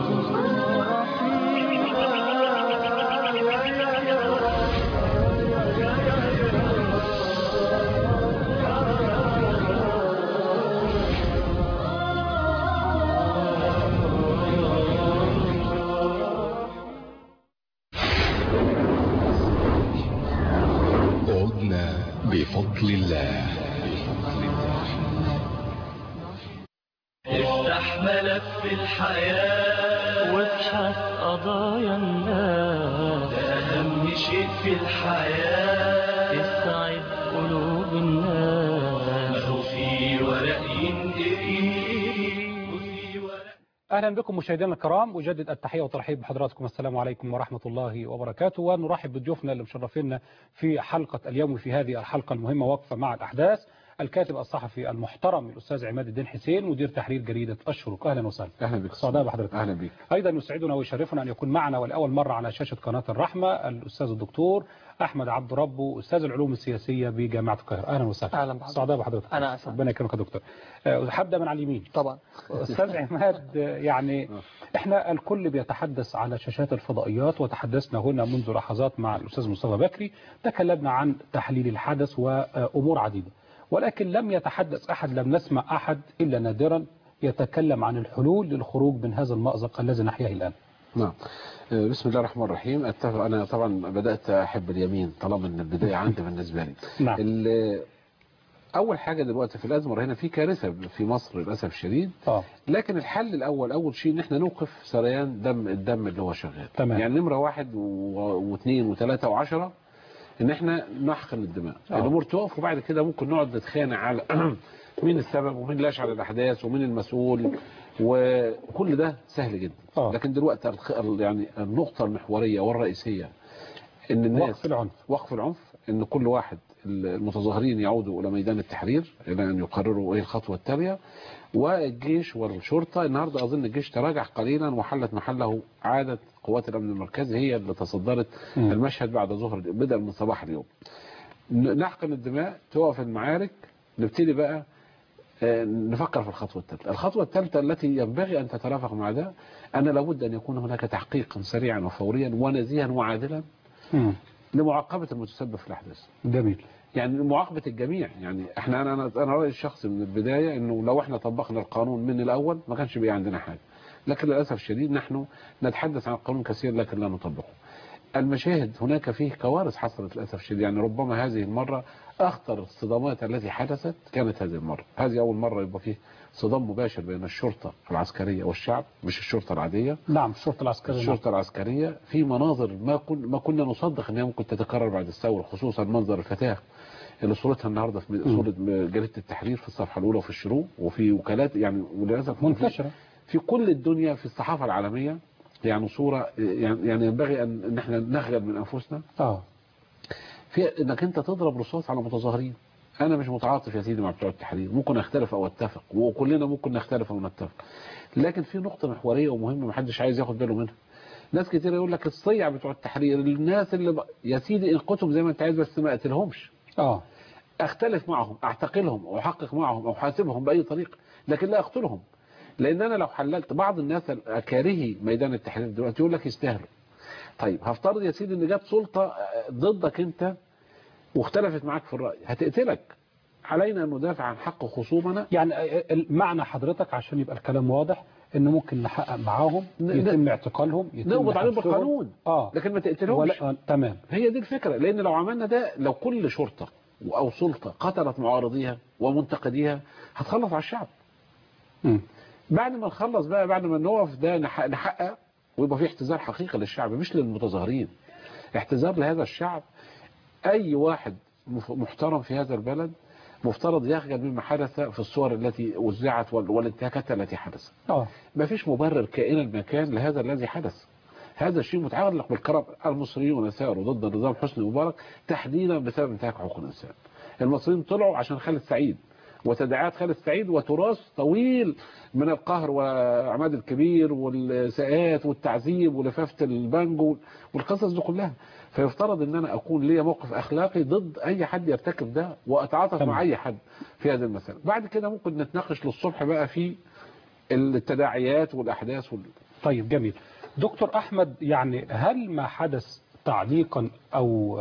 S6: بفضل الله.
S7: افتح ملف الحياة وابحث قضايا الناس، ده أهم شيء في الحياة يسعد قلوب الناس، ما هو في ورق ينقري.
S1: أهلا بكم مشاهدينا الكرام، أجدد التحية والترحيب بحضراتكم. السلام عليكم ورحمة الله وبركاته، ونرحب بضيوفنا اللي مشرفينا في حلقة اليوم. في هذه الحلقة المهمة وقفة مع الأحداث، الكاتب الصحفي المحترم الأستاذ عماد الدين حسين، مدير تحرير جريدة الشروق. أهلا وسهلا.
S11: أهلا بك.
S1: سعداء بحضرتك.
S11: أهلا بك.
S1: أيضا يسعدنا ويشرفنا أن يكون معنا ولأول مرة على شاشة قناة الرحمة الأستاذ الدكتور أحمد عبد ربه، أستاذ العلوم السياسية بجامعة القاهرة. أهلا وسهلا.
S12: أهلا بحضرتك.
S1: سعداء بحضرتك.
S12: أنا أسعد.
S1: ربنا يكرمك يا دكتور. هبدأ من على اليمين
S12: طبعا.
S1: أستاذ عماد، يعني احنا الكل بيتحدث على شاشات الفضائيات، وتحدثنا هنا منذ لحظات مع الأستاذ مصطفى بكري، تكلمنا عن تحليل الحدث وأمور عديدة، ولكن لم يتحدث أحد، لم نسمع أحد إلا نادرا يتكلم عن الحلول للخروج من هذا المأزق الذي نحياه الآن.
S11: نعم. بسم الله الرحمن الرحيم. اتفق. أنا طبعا بدأت أحب اليمين طالما من البداية عندي بالنسبة لي.
S1: نعم.
S11: أول حاجة دلوقتي في الأزمة هنا في كارثة في مصر للأسف الشديد. لكن الحل الأول، أول شيء إن احنا نوقف سريان الدم اللي هو شغال.
S1: تمام.
S11: يعني نمرة 1 و2 و3 و10 إن احنا نحقن الدماء. الأمور تقف، وبعد كده ممكن نقعد نتخانق على مين السبب ومين اللي أشعل الأحداث ومين المسؤول، وكل ده سهل جدا. لكن دلوقتي يعني النقطة المحورية والرئيسية إن الناس وقف العنف، إن كل واحد المتظاهرين يعودوا إلى ميدان التحرير إلى أن يقرروا إيه الخطوة التالية، والجيش والشرطة. النهاردة أظن الجيش تراجع قليلا وحلت محله عادة قوات الأمن المركزي، هي اللي تصدرت المشهد بعد ظهر، بدأ من صباح اليوم. نحقن الدماء، توقف المعارك، نبتدي بقى نفكر في الخطوة الثالثة. الخطوة الثالثة التي ينبغي أن تترافق مع ده، أن لابد أن يكون هناك تحقيق سريعا وفوريا ونزيها وعادلا لمعاقبة المتسبب في الأحداث.
S1: جميل.
S11: يعني معاقبة الجميع. يعني أنا رأيي الشخصي من البداية إنه لو احنا طبقنا القانون من الأول ما كانش بقى عندنا حاجة، لكن للأسف الشديد نحن نتحدث عن القانون كثير لكن لا نطبقه. المشاهد هناك فيه كوارث حصلت للأسف الشديد. يعني ربما هذه المرة أخطر الصدامات التي حدثت كانت هذه المرة. هذه أول مرة يبقى فيه صدام مباشر بين الشرطة العسكرية والشعب، مش الشرطة العادية.
S1: نعم، الشرطة العسكرية.
S11: الشرطة العسكرية في مناظر ما كنا نصدق أنها ممكن تتكرر بعد الثورة، خصوصا منظر الفتاة اللي صورتها النهاردة في صورة جريدة التحرير في الصفحة الأولى وفي الشروق وفي وكالات، يعني وللأسف
S1: منتشرة
S11: في كل الدنيا في الصحافة العالمية. يعني صورة يعني ينبغي أن احنا نخجل من أنفسنا في انك انت تضرب رصاص على متظاهرين. انا مش متعاطف يا سيدي مع بتوع التحرير، ممكن اختلف او اتفق، وكلنا ممكن نختلف او نتفق، لكن في نقطة محورية ومهمة محدش عايز ياخد باله منها. ناس كتير يقول لك الصيع بتوع التحرير، الناس اللي يا سيدي انقتهم زي ما انت عايز، بس ما اقتلهمش. اختلف معهم، اعتقلهم او احقق معهم او حاسبهم باي طريقة، لكن لا اقتلهم. لان انا لو حللت بعض الناس الكارهي ميدان التحرير دلوقتي يقول لك يستاهلوا. طيب هفترض يا سيدي ان جت سلطة ضدك انت واختلفت معاك في الرأي، هتقتلك. علينا ان ندافع عن حق خصومنا.
S1: يعني معنى حضرتك عشان يبقى الكلام واضح ان ممكن نحقق معاهم، يتم اعتقالهم،
S11: نقبض عليهم بالقانون، لكن ما تقتلهمش.
S1: تمام.
S11: هي دي الفكرة. لان لو عملنا ده، لو كل شرطة او سلطة قتلت معارضيها ومنتقديها هتخلص على الشعب. بعد ما نخلص بقى، بعد ما نقف ده نحقق ويبقى في احتزار حقيقي للشعب مش للمتظاهرين، احتزار لهذا الشعب. اي واحد محترم في هذا البلد مفترض يخجل مما حدث في الصور التي وزعت والانتهاكات التي حدثت. ما فيش مبرر كائنا المكان لهذا الذي حدث. هذا الشيء متعلق بالكرم. المصريون ساروا ضد نظام حسني مبارك تحديدا بسبب انتهاك حقوق الانسان. المصريين طلعوا عشان خالد سعيد وتداعيات خالد سعيد وتراث طويل من القهر وعماد الكبير والساءات والتعذيب ولفافة البنجو والقصص دي كلها. فيفترض ان انا اكون ليا موقف اخلاقي ضد اي حد يرتكب ده واتعاطف مع اي حد في هذه المسألة. بعد كده ممكن نتناقش للصبح بقى في التداعيات والاحداث
S1: طيب جميل. دكتور احمد، يعني هل ما حدث تعليقا او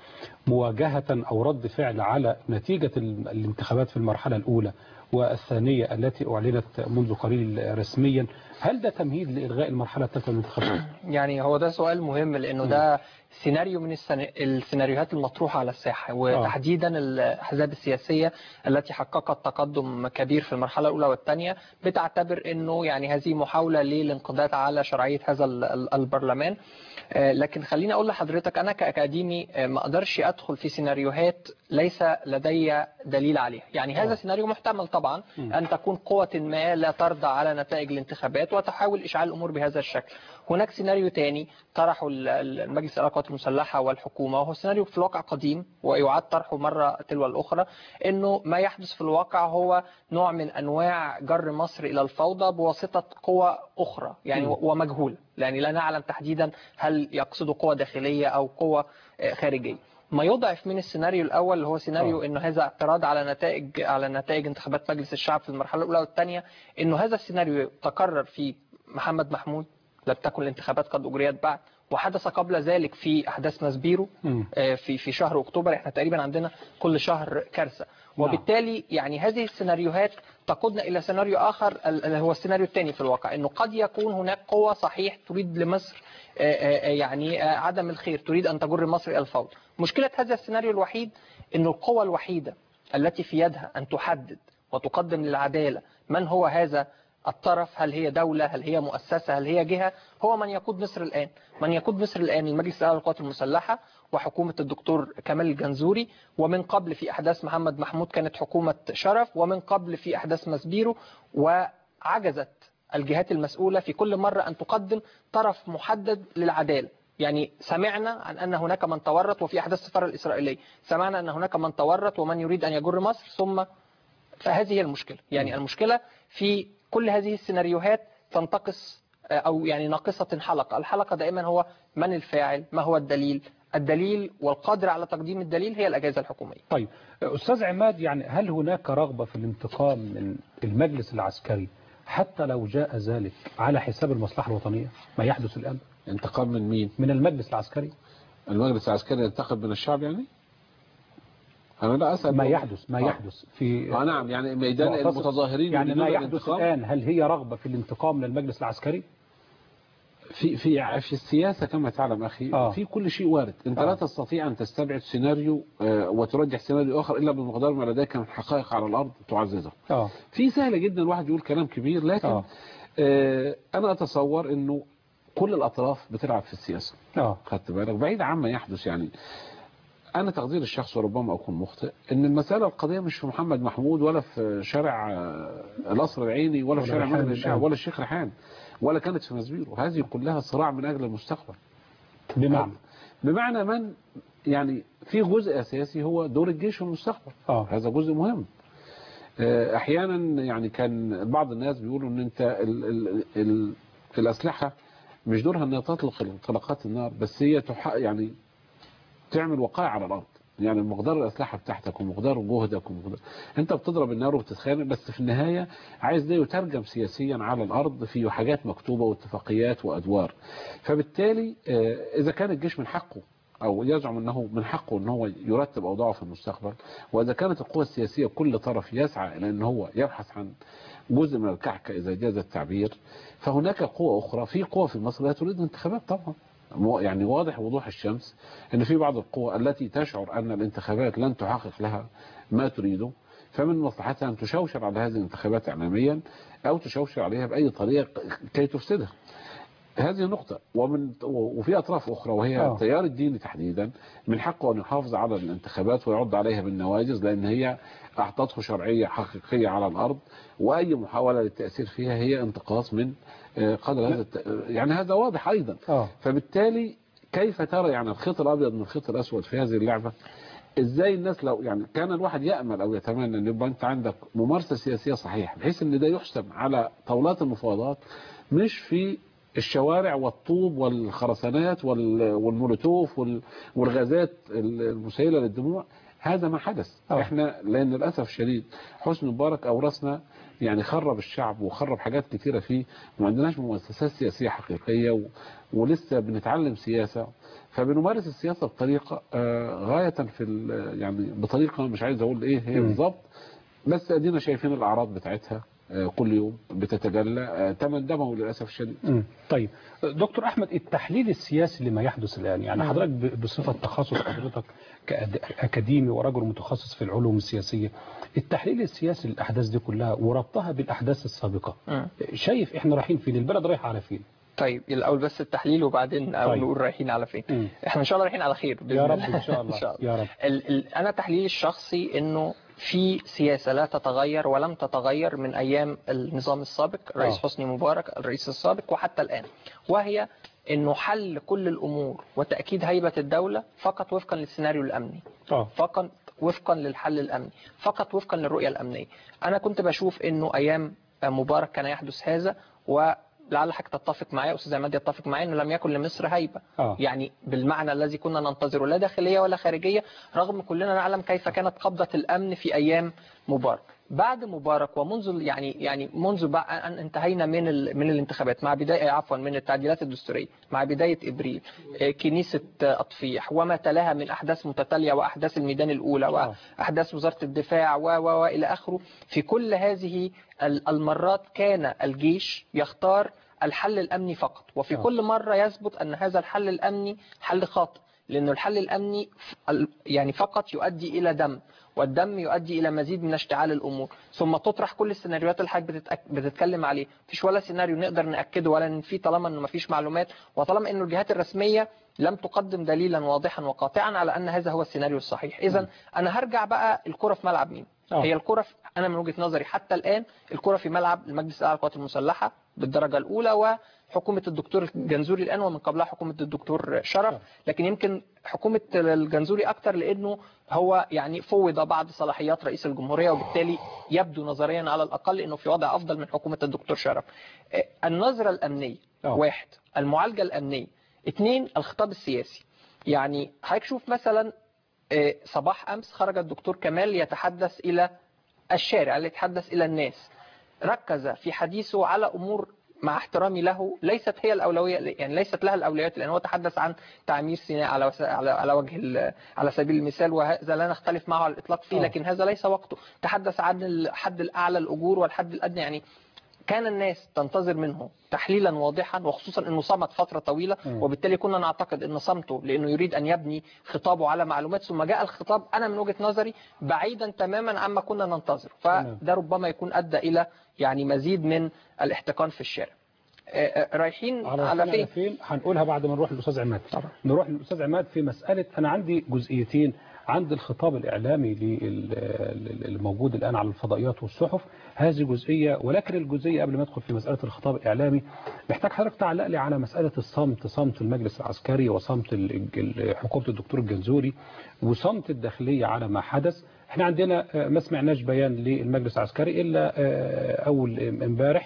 S1: مواجهة او رد فعل على نتيجة الانتخابات في المرحلة الاولى والثانية التي اعلنت منذ قليل رسميا، هل ده تمهيد لإلغاء المرحلة الثالثة من الانتخابات؟
S12: يعني هو ده سؤال مهم، لأنه ده سيناريو من السيناريوهات المطروحة على الساحة، وتحديدا الأحزاب السياسية التي حققت تقدم كبير في المرحلة الأولى والثانية بتعتبر أنه يعني هذه محاولة للانقضاض على شرعية هذا البرلمان. لكن خليني أقول لحضرتك، أنا كأكاديمي ما أقدرش أدخل في سيناريوهات ليس لدي دليل عليها. يعني هذا سيناريو محتمل طبعا، أن تكون قوة ما لا ترضى على نتائج الانتخابات وتحاول إشعال الأمور بهذا الشكل. هناك سيناريو تاني طرحه المجلس القوات المسلحة والحكومة، وهو سيناريو في الواقع قديم ويعاد طرحه مرة تلو الأخرى، أنه ما يحدث في الواقع هو نوع من أنواع جر مصر إلى الفوضى بواسطة قوى أخرى يعني ومجهولة، يعني لا نعلم تحديدا هل يقصدوا قوى داخلية أو قوى خارجية. ما يضعف من السيناريو الأول اللي هو سيناريو أنه هذا اعتراض على نتائج انتخابات مجلس الشعب في المرحلة الأولى والثانية، أنه هذا السيناريو تكرر في محمد محمود، لم تكن الانتخابات قد أجريت بعد، وحدث قبل ذلك في أحداث ماسبيرو في شهر أكتوبر. احنا تقريبا عندنا كل شهر كارثة، وبالتالي يعني هذه السيناريوهات تقودنا إلى سيناريو آخر اللي هو السيناريو الثاني في الواقع، أنه قد يكون هناك قوة صحيح تريد لمصر يعني عدم الخير، تريد أن تجر مصر إلى الفوضى. مشكلة هذا السيناريو الوحيد أنه القوة الوحيدة التي في يدها أن تحدد وتقدم للعدالة من هو هذا الطرف، هل هي دولة، هل هي مؤسسة، هل هي جهة، هو من يقود مصر الآن. من يقود مصر الآن المجلس الأعلى للقوات المسلحة وحكومة الدكتور كمال الجنزوري، ومن قبل في أحداث محمد محمود كانت حكومة شرف، ومن قبل في أحداث ماسبيرو. وعجزت الجهات المسؤولة في كل مرة أن تقدم طرف محدد للعدالة. يعني سمعنا عن أن هناك من تورط، وفي أحداث السفارة الإسرائيلية سمعنا أن هناك من تورط ومن يريد أن يجر مصر، ثم فهذه هي المشكلة. يعني المشكلة في كل هذه السيناريوهات تنتقص أو يعني ناقصة حلقة. الحلقة دائما هو من الفاعل، ما هو الدليل والقادر على تقديم الدليل هي الأجهزة الحكومية.
S1: طيب أستاذ عماد، يعني هل هناك رغبة في الانتقام من المجلس العسكري حتى لو جاء ذلك على حساب المصلحة الوطنية؟ ما يحدث الآن
S11: انتقام من مين؟
S1: من المجلس العسكري.
S11: المجلس العسكري ينتقم من الشعب يعني؟ أنا لا أسأل
S1: ما يحدث في
S11: نعم، يعني ميدان المتظاهرين
S1: يعني ما يحدث الآن، هل هي رغبة في الانتقام من المجلس العسكري؟
S11: في السياسة كما تعلم أخي في كل شيء وارد. أنت لا تستطيع أن تستبعد سيناريو وترجح سيناريو آخر إلا بمقدار ما لديك من حقائق على الأرض تعززه. في سهل جدا الواحد يقول كلام كبير، لكن أنا أتصور أنه كل الأطراف بتلعب في السياسة. خدت بالك بعيد عما يحدث. يعني أنا تقدير الشخص وربما أكون مخطئ أن المسألة القضية مش في محمد محمود ولا في شارع القصر العيني ولا في شارع مجد الشعب ولا الشيخ ريحان ولا كانت في ماسبيرو. هذه كلها صراع من أجل المستقبل. بمعنى من يعني في جزء أساسي هو دور الجيش في المستقبل. هذا جزء مهم. أحيانا يعني كان بعض الناس بيقولوا أن أنت الأسلحة مش دورها أنها تطلق طلقات النار، بس هي يعني تعمل وقائع على الأرض. يعني مقدار الأسلحة بتاعتك ومقدار جهدك أنت بتضرب النار وبتتخانق، بس في النهاية عايز ده يترجم سياسيا على الأرض في حاجات مكتوبة واتفاقيات وأدوار. فبالتالي إذا كان الجيش من حقه أو يزعم أنه من حقه أنه يرتب أوضاعه في المستقبل، وإذا كانت القوى السياسية كل طرف يسعى إلى أنه هو يبحث عن جزء من الكعكة إذا جاز التعبير، فهناك قوة أخرى. في قوة في مصر لا تريد انتخابات طبعا. يعني واضح وضوح الشمس أن في بعض القوى التي تشعر أن الانتخابات لن تحقق لها ما تريده، فمن مصلحتها أن تشوشر على هذه الانتخابات إعلاميا أو تشوشر عليها بأي طريقة كي تفسدها. هذه نقطة. وفي أطراف أخرى وهي التيار الديني تحديدا من حقه أن يحافظ على الانتخابات ويعض عليها بالنواجذ، لأن هي أعطته شرعية حقيقية على الأرض، وأي محاولة للتأثير فيها هي انتقاص من قدر هذا يعني هذا واضح أيضا. فبالتالي كيف ترى يعني الخيط الأبيض من الخيط الأسود في هذه اللعبة؟ إزاي الناس لو يعني كان الواحد يأمل أو يتمنى أن يبقى أنت عندك ممارسة سياسية صحيحة بحيث أن ده يحسب على طاولات المفاوضات، مش في الشوارع والطوب والخرسانات والمولوتوف والغازات المسيلة للدموع. هذا ما حدث. احنا لان للاسف الشديد حسني مبارك اورثنا يعني خرب الشعب وخرب حاجات كتيرة فيه، وما عندناش مؤسسات سياسية حقيقية ولسه بنتعلم سياسة، فبنمارس السياسة بطريقة غاية في يعني بطريقة مش عايز اقول ايه هي بالظبط، بس ادينا شايفين الاعراض بتاعتها كل يوم بتتجلى تمدمه للاسف الشديد.
S1: طيب دكتور احمد، التحليل السياسي لما يحدث الان، يعني حضرتك بصفه تخصص حضرتك كاكاديمي ورجل متخصص في العلوم السياسيه، التحليل السياسي للاحداث دي كلها وربطها بالاحداث السابقه، شايف احنا رايحين فين؟ البلد رايحه على فين؟
S12: طيب الاول بس التحليل وبعدين نقول رايحين على فين. احنا ان شاء الله رايحين على خير
S1: يا رب ان شاء الله. يا رب.
S12: انا تحليلي الشخصي انه في سياسة لا تتغير ولم تتغير من أيام النظام السابق، الرئيس حسني مبارك الرئيس السابق وحتى الآن، وهي أنه حل كل الأمور وتأكيد هيبة الدولة فقط وفقا للسيناريو الأمني، فقط وفقا للحل الأمني، فقط وفقا للرؤية الأمنية. أنا كنت بشوف أنه أيام مبارك كان يحدث هذا، ولعل حضرتك تتفق معي أستاذ عماد يتفق معي أنه لم يكن لمصر هيبة، يعني بالمعنى الذي كنا ننتظره لا داخلية ولا خارجية، رغم كلنا نعلم كيف كانت قبضة الأمن في أيام مبارك. بعد مبارك ومنذ يعني منذ أن انتهينا من الانتخابات، مع بداية من التعديلات الدستورية، مع بداية إبريل، كنيسة أطفيح وما تلاها من أحداث متتالية وأحداث الميدان الأولى وأحداث وزارة الدفاع وإلى آخره، في كل هذه المرات كان الجيش يختار الحل الأمني فقط، وفي كل مرة يثبت أن هذا الحل الأمني حل خاطئ، لأنه الحل الأمني يعني فقط يؤدي إلى دم، والدم يؤدي إلى مزيد من اشتعال الأمور، ثم تطرح كل السيناريوهات اللي حضرتك بتتكلم عليه، مفيش ولا سيناريو نقدر نأكده ولا ننفيه طالما أنه مفيش معلومات، وطالما أنه الجهات الرسمية لم تقدم دليلا واضحا وقاطعا على أن هذا هو السيناريو الصحيح. إذن أنا هرجع بقى الكرة في ملعب مين؟ هي الكرة أنا من وجهة نظري حتى الآن الكرة في ملعب المجلس الأعلى للقوات المسلحة بالدرجة الأولى، وحكومة الدكتور الجنزوري الآن، ومن قبلها حكومة الدكتور شرف، لكن يمكن حكومة الجنزوري أكتر لأنه هو يعني فوض بعض صلاحيات رئيس الجمهورية، وبالتالي يبدو نظريا على الأقل أنه في وضع أفضل من حكومة الدكتور شرف. النظرة الأمنية 1، المعالجة الأمنية 2، الخطاب السياسي. يعني حضرتك شوف مثلا صباح أمس خرج الدكتور كمال يتحدث إلى الشارع، يتحدث إلى الناس، ركز في حديثه على أمور مع احترامي له ليست هي الأولوية، يعني ليست لها الأولويات، لأن هو تحدث عن تعمير سيناء على سبيل المثال، وهذا لا نختلف معه على الإطلاق فيه، لكن هذا ليس وقته. تحدث عن الحد الأعلى الأجور والحد الأدنى، يعني كان الناس تنتظر منه تحليلا واضحا، وخصوصا أنه صمت فترة طويلة، وبالتالي كنا نعتقد أن صمته لأنه يريد أن يبني خطابه على معلومات، ثم جاء الخطاب أنا من وجهة نظري بعيدا تماما عما كنا ننتظر، فده ربما يكون أدى إلى يعني مزيد من الاحتقان في الشارع. رايحين على
S1: فين؟ هنقولها بعد ما نروح للأستاذ عماد. نروح للأستاذ عماد في مسألة، أنا عندي جزئيتين، عند الخطاب الإعلامي الموجود الآن على الفضائيات والصحف، هذه جزئية، ولكن الجزئية قبل ما أدخل في مسألة الخطاب الإعلامي محتاج حضرتك تعلق لي على مسألة صمت المجلس العسكري، وصمت حكومة الدكتور الجنزوري، وصمت الداخلية على ما حدث. احنا عندنا ما سمعناش بيان للمجلس العسكري إلا أول امبارح،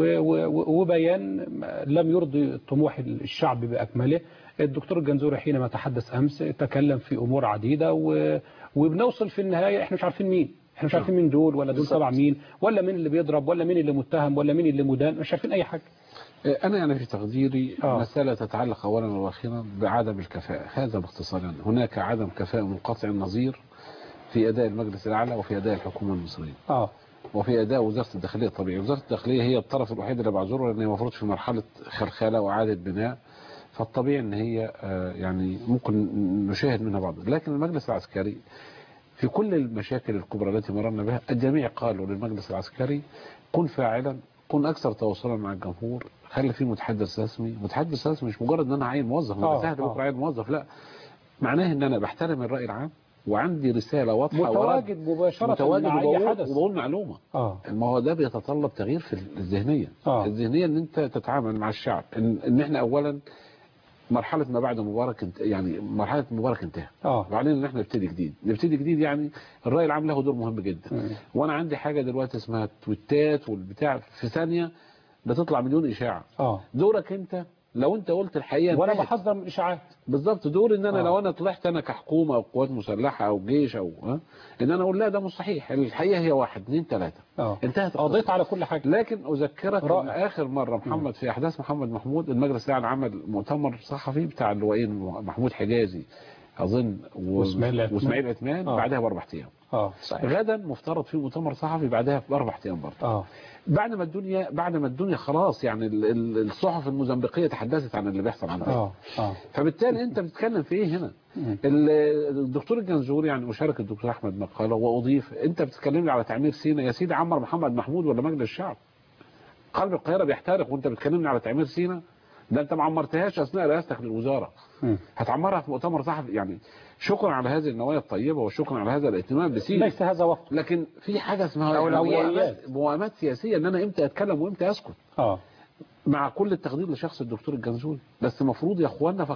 S1: وبيان لم يرضي طموح الشعب بأكمله. الدكتور الجنزوري حينما تحدث أمس تكلم في أمور عديدة، وبنوصل في النهاية احنا مش عارفين مين، احنا مش عارفين مين دول، ولا دول تبع مين، ولا مين اللي بيضرب، ولا مين اللي متهم، ولا مين اللي مدان، مش عارفين أي حاجة.
S11: أنا يعني في تقديري مسألة تتعلق أولا وأخيرا بعدم الكفاءة، هذا باختصار. هناك عدم كفاءة منقطع النظير في أداء المجلس الأعلى وفي أداء الحكومة المصرية وفي أداء وزارة الداخلية. الطبيعي وزارة الداخلية هي الطرف الوحيد اللي بعذره، لأن هي المفروض في مرحلة خلخلة وإعادة بناء، فالطبيعي ان هي يعني ممكن نشاهد منها بعض. لكن المجلس العسكري في كل المشاكل الكبرى التي مررنا بها، الجميع قالوا للمجلس العسكري كن فاعلا، كن اكثر تواصلا مع الجمهور، خلي فيه متحدث رسمي. متحدث رسمي مش مجرد ان انا عين موظف، انا سهل بكره عين موظف، لا، معناه ان انا بحترم الرأي العام وعندي رسالة واضحة،
S1: متواجد مباشرة مع أي حدث،
S11: وبقول معلومة. ما هو ده بيتطلب تغيير في الذهنية. الذهنية ان انت تتعامل مع الشعب ان احنا اولا مرحلة ما بعد مبارك يعني مرحلة مبارك انتهى، وبعدين ان احنا نبتدي جديد. يعني الرأي العام له دور مهم جدا. وانا عندي حاجة دلوقتي اسمها تويتات والبتاع، في ثانية بتطلع مليون اشاعه. دورك انت لو انت قلت الحقيقه
S1: وانا بحذر من الاشاعات
S11: بالظبط. دور ان انا لو انا طلعت انا كحكومه او قوات مسلحه او جيش او ان انا اقول لا ده مش صحيح، الحقيقه هي 1 2 3 انتهت،
S1: قضيت على كل حاجه.
S11: لكن اذكرك ان اخر مره محمد في احداث محمد محمود المجلس الاعلى عمل مؤتمر صحفي بتاع اللواءين محمود حجازي اظن واسماعيل عثمان بعدها ب4 ايام.
S1: صحيح.
S11: غدا مفترض في مؤتمر صحفي بعدها ب4 ايام برضه. بعد ما الدنيا خلاص يعني الصحف الموزمبيقيه تحدثت عن اللي بيحصل عندنا. فبالتالي انت بتتكلم في ايه هنا؟ الدكتور الجنزوري يعني أشارك الدكتور احمد مقاله واضيف، انت بتتكلمني على تعمير سيناء، يا سيدي عمر محمد محمود ولا مجلس الشعب؟ قلب القاهره بيحترق وانت بتكلمني على تعمير سيناء؟ ده انت ما عمرتهاش اثناء رئاستك للوزاره. هتعمرها في مؤتمر صحفي يعني. شكرا على هذه النوايا الطيبه وشكرا على هذا الاهتمام بسيناء،
S1: ليس هذا وقت.
S11: لكن في حاجه اسمها موائمات سياسيه ان انا امتى اتكلم وامتى اسكت. مع كل التقدير لشخص الدكتور الجنزوري، بس المفروض يا اخوانا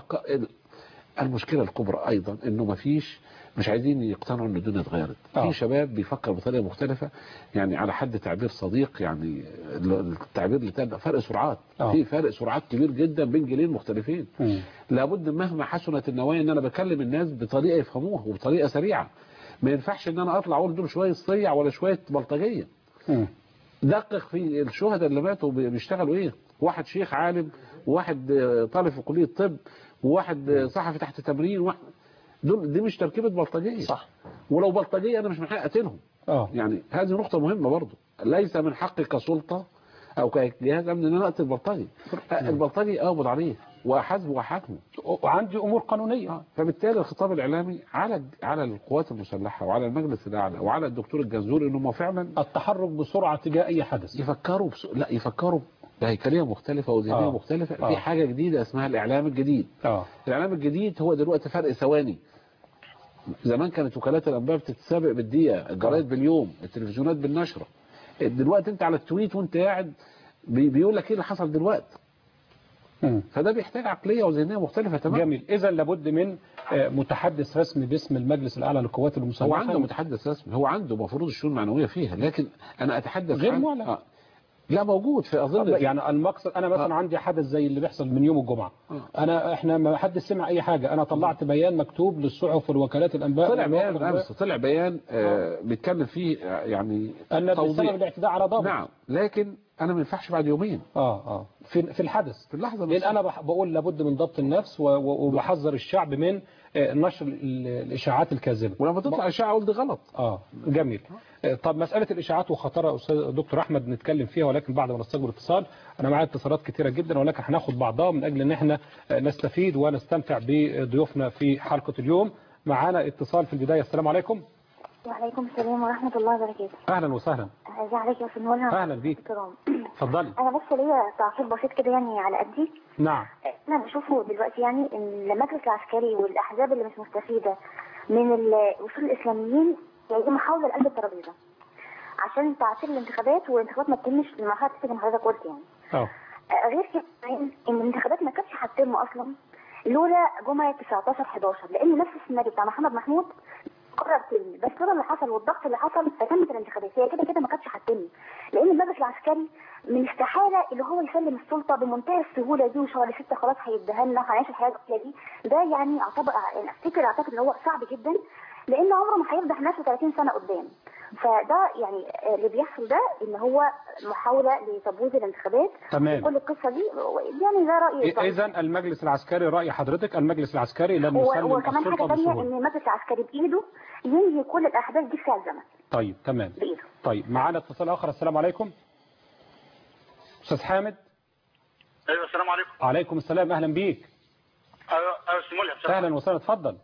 S11: المشكله الكبرى ايضا انه ما فيش، مش عايزين يقتنعوا ان الدنيا اتغيرت. في شباب بيفكر بطريقه مختلفه، يعني على حد تعبير صديق يعني التعبير اللي فرق سرعات. في فرق سرعات كبير جدا بين جيلين مختلفين. لابد مهما حسنت النوايا ان انا بكلم الناس بطريقه يفهموها وبطريقه سريعه. ما ينفعش ان انا اطلع اقول دول شويه صيع ولا شويه بلطجيه. دقق في الشهداء اللي ماتوا بيشتغلوا ايه. واحد شيخ عالم، وواحد طالب في كليه طب، وواحد صحفي تحت تمرين، دي مش تركيبه بلطجيه.
S1: صح.
S11: ولو بلطجيه انا مش من حقي اقتلهم. يعني هذه نقطه مهمه برضو. ليس من حقي كسلطه او كجهاز امن ان انا اقتل بلطجي. البلطجي اقبض عليه واحاسبه واحاكمه،
S1: وعندي امور قانونيه.
S11: فبالتالي الخطاب الاعلامي على القوات المسلحه وعلى المجلس الاعلى وعلى الدكتور الجنزوري انهم فعلا
S1: التحرك بسرعه تجاه اي حدث.
S11: يفكروا بهيكليه مختلفه وذهنيه مختلفه. في حاجه جديده اسمها الاعلام الجديد. الاعلام الجديد هو دلوقتي فرق ثواني. زمان كانت وكالات الانباء بتتسابق بالدقيقه، الجرايد باليوم، التلفزيونات بالنشره. دلوقتي انت على التويت وانت قاعد بيقول لك ايه اللي حصل دلوقتي. فده بيحتاج عقليه وذهنيه مختلفه تماما.
S1: جميل. اذا لابد من متحدث رسمي باسم المجلس الاعلى للقوات المسلحه.
S11: هو عنده متحدث رسمي، هو عنده مفروض الشؤون المعنويه فيها، لكن انا اتحدث
S1: غير معلن.
S11: لا موجود في اظن
S1: يعني المقصد انا مثلا عندي حدث زي اللي بيحصل من يوم الجمعه. احنا ما حد سمع اي حاجه. انا طلعت بيان مكتوب للصحف والوكالات الانباء.
S11: طلع بيان بيتكلم فيه يعني
S1: ان بسبب الاعتداء على ضابط.
S11: نعم، لكن انا ما ينفعش بعد يومين.
S1: في الحدث،
S11: في اللحظه.
S1: لان انا بقول لابد من ضبط النفس وبحذر الشعب من نشر الاشاعات الكاذبه.
S11: ولما تطلع اشاعه اقول دي غلط.
S1: جميل. طب مساله الاشاعات وخطرها استاذ دكتور احمد نتكلم فيها، ولكن بعد ما نستقبل اتصال. انا معايا اتصالات كثيره جدا، ولكن هناخد بعضها من اجل ان احنا نستفيد ونستمتع بضيوفنا في حلقه اليوم. معانا اتصال في البدايه. السلام عليكم.
S13: وعليكم السلام ورحمة الله وبركاته.
S1: أهلا وسهلا.
S13: ازي عليك يا استاذ ملهم.
S1: أهلا بيك. اتفضلي.
S13: أنا بس ليا تعقيب بسيط كده يعني على قدي.
S1: نعم.
S13: أنا بشوفه دلوقتي يعني إن المجلس العسكري والأحزاب اللي مش مستفيدة من وصول الإسلاميين يعني محاولة لقلب الترابيزة عشان تعطيل الانتخابات، والانتخابات ما تتمش لمرحلة زي ما حضرتك قلت يعني. غير كده إن الانتخابات ما كانتش هتتم أصلا لولا جمعة 19/11، لأن نفس السيناريو بتاع محمد محمود قرر تاني، بس كده اللي حصل والضغط اللي حصل فتمت الانتخابات. هي كده ما كانتش هتتم، لان المجلس العسكري من استحاله اللي هو يسلم السلطه بمنتهى السهوله دي، وشهر 6 خلاص هيديها لنا هنعيش الحياه دي. ده يعني اعتقد ان هو صعب جدا، لان عمره ما هيفضح نفسه 30 سنه قدام. فده يعني اللي بيحصل ده ان هو محاوله لتبويض الانتخابات.
S1: تمام.
S13: كل القصه دي يعني ده رايي.
S1: اذا المجلس العسكري، راي حضرتك المجلس العسكري لم يسلم
S13: وكمان حاجه ثانيه ان المجلس العسكري بايده ينهي كل الاحداث دي في الزمن.
S1: طيب تمام.
S13: بإيده.
S1: طيب معانا اتصال اخر. السلام عليكم. استاذ حامد.
S14: ايوه السلام عليكم.
S1: وعليكم السلام. اهلا بيك.
S14: ايوه استاذ ملهم.
S1: اهلا وسهلا. اتفضل.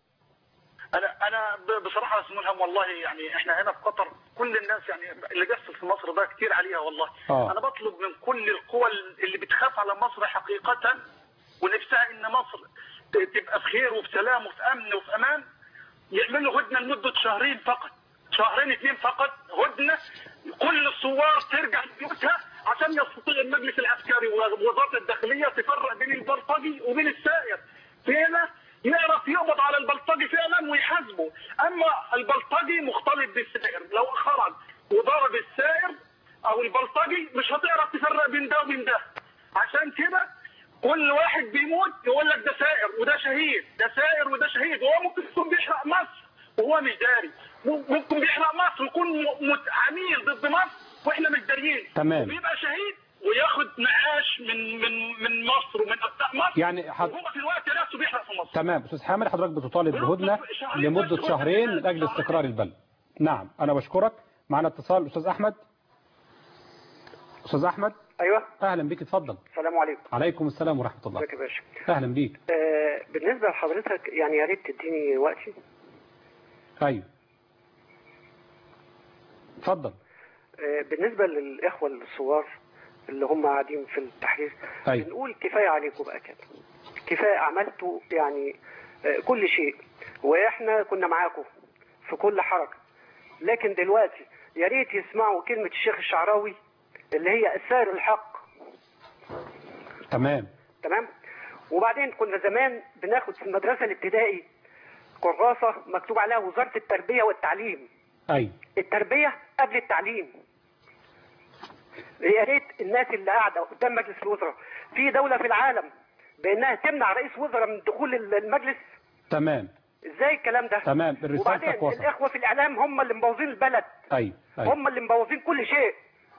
S14: انا بصراحه يا استاذ ملهم والله يعني احنا هنا في قطر كل الناس يعني اللي بيحصل في مصر ده كتير عليها والله. انا بطلب من كل القوى اللي بتخاف على مصر حقيقه ونفسها ان مصر تبقى في خير وفي سلام وفي امن وفي امان، يعملوا هدنه لمده شهرين فقط، شهرين 2 فقط هدنه، كل الثوار ترجع لبيوتها عشان يستطيع المجلس العسكري ووزاره الداخليه تفرق بين البلطجي وبين السائر. فينا يعرف يقبض على البلطجي فعلا ويحاسبه، اما البلطجي مختلط بالسائر لو خرج وضرب السائر او البلطجي مش هتعرف تفرق بين ده وبين ده. عشان كده كل واحد بيموت يقول لك ده سائر وده شهيد، ده سائر وده شهيد، وهو ممكن يكون بيحرق مصر وهو مش داري، ممكن بيحرق مصر ويكون عميل ضد مصر واحنا مش داريين.
S1: تمام.
S14: وبيبقى شهيد وياخد معاش من مصر ومن ابناء مصر،
S1: يعني
S14: وهو في الوقت نفسه بيحرق في مصر.
S1: تمام. استاذ حامد، حضرتك بتطالب بهدنه لمده شهرين من اجل استقرار البلد. نعم، انا بشكرك. معنا اتصال استاذ احمد. استاذ احمد.
S15: ايوه،
S1: اهلا بيك، اتفضل.
S15: السلام عليكم.
S1: عليكم السلام ورحمه الله.
S15: ازيك يا باشا؟
S1: اهلا بيك.
S15: بالنسبه لحضرتك يعني يا ريت تديني وقتي.
S1: ايوه اتفضل.
S15: بالنسبه للاخوه الصغار اللي هم قاعدين في التحرير،
S1: أيوة.
S15: بنقول كفايه عليكم بقى كده، كفايه عملتوا يعني كل شيء، واحنا كنا معاكم في كل حركه، لكن دلوقتي يا ريت يسمعوا كلمه الشيخ الشعراوي اللي هي السائر الحق.
S1: تمام.
S15: وبعدين كنا زمان بناخد في المدرسه الابتدائي كراسه مكتوب عليها وزاره التربيه والتعليم.
S1: ايوه.
S15: التربيه قبل التعليم. يا ريت الناس اللي قاعده قدام مجلس الوزراء في دوله في العالم بانها تمنع رئيس وزراء من دخول المجلس.
S1: تمام.
S15: ازاي الكلام ده؟
S1: تمام.
S15: وبعدين الاخوه في الاعلام هم اللي مبوظين البلد.
S1: ايوه.
S15: هم اللي مبوظين كل شيء.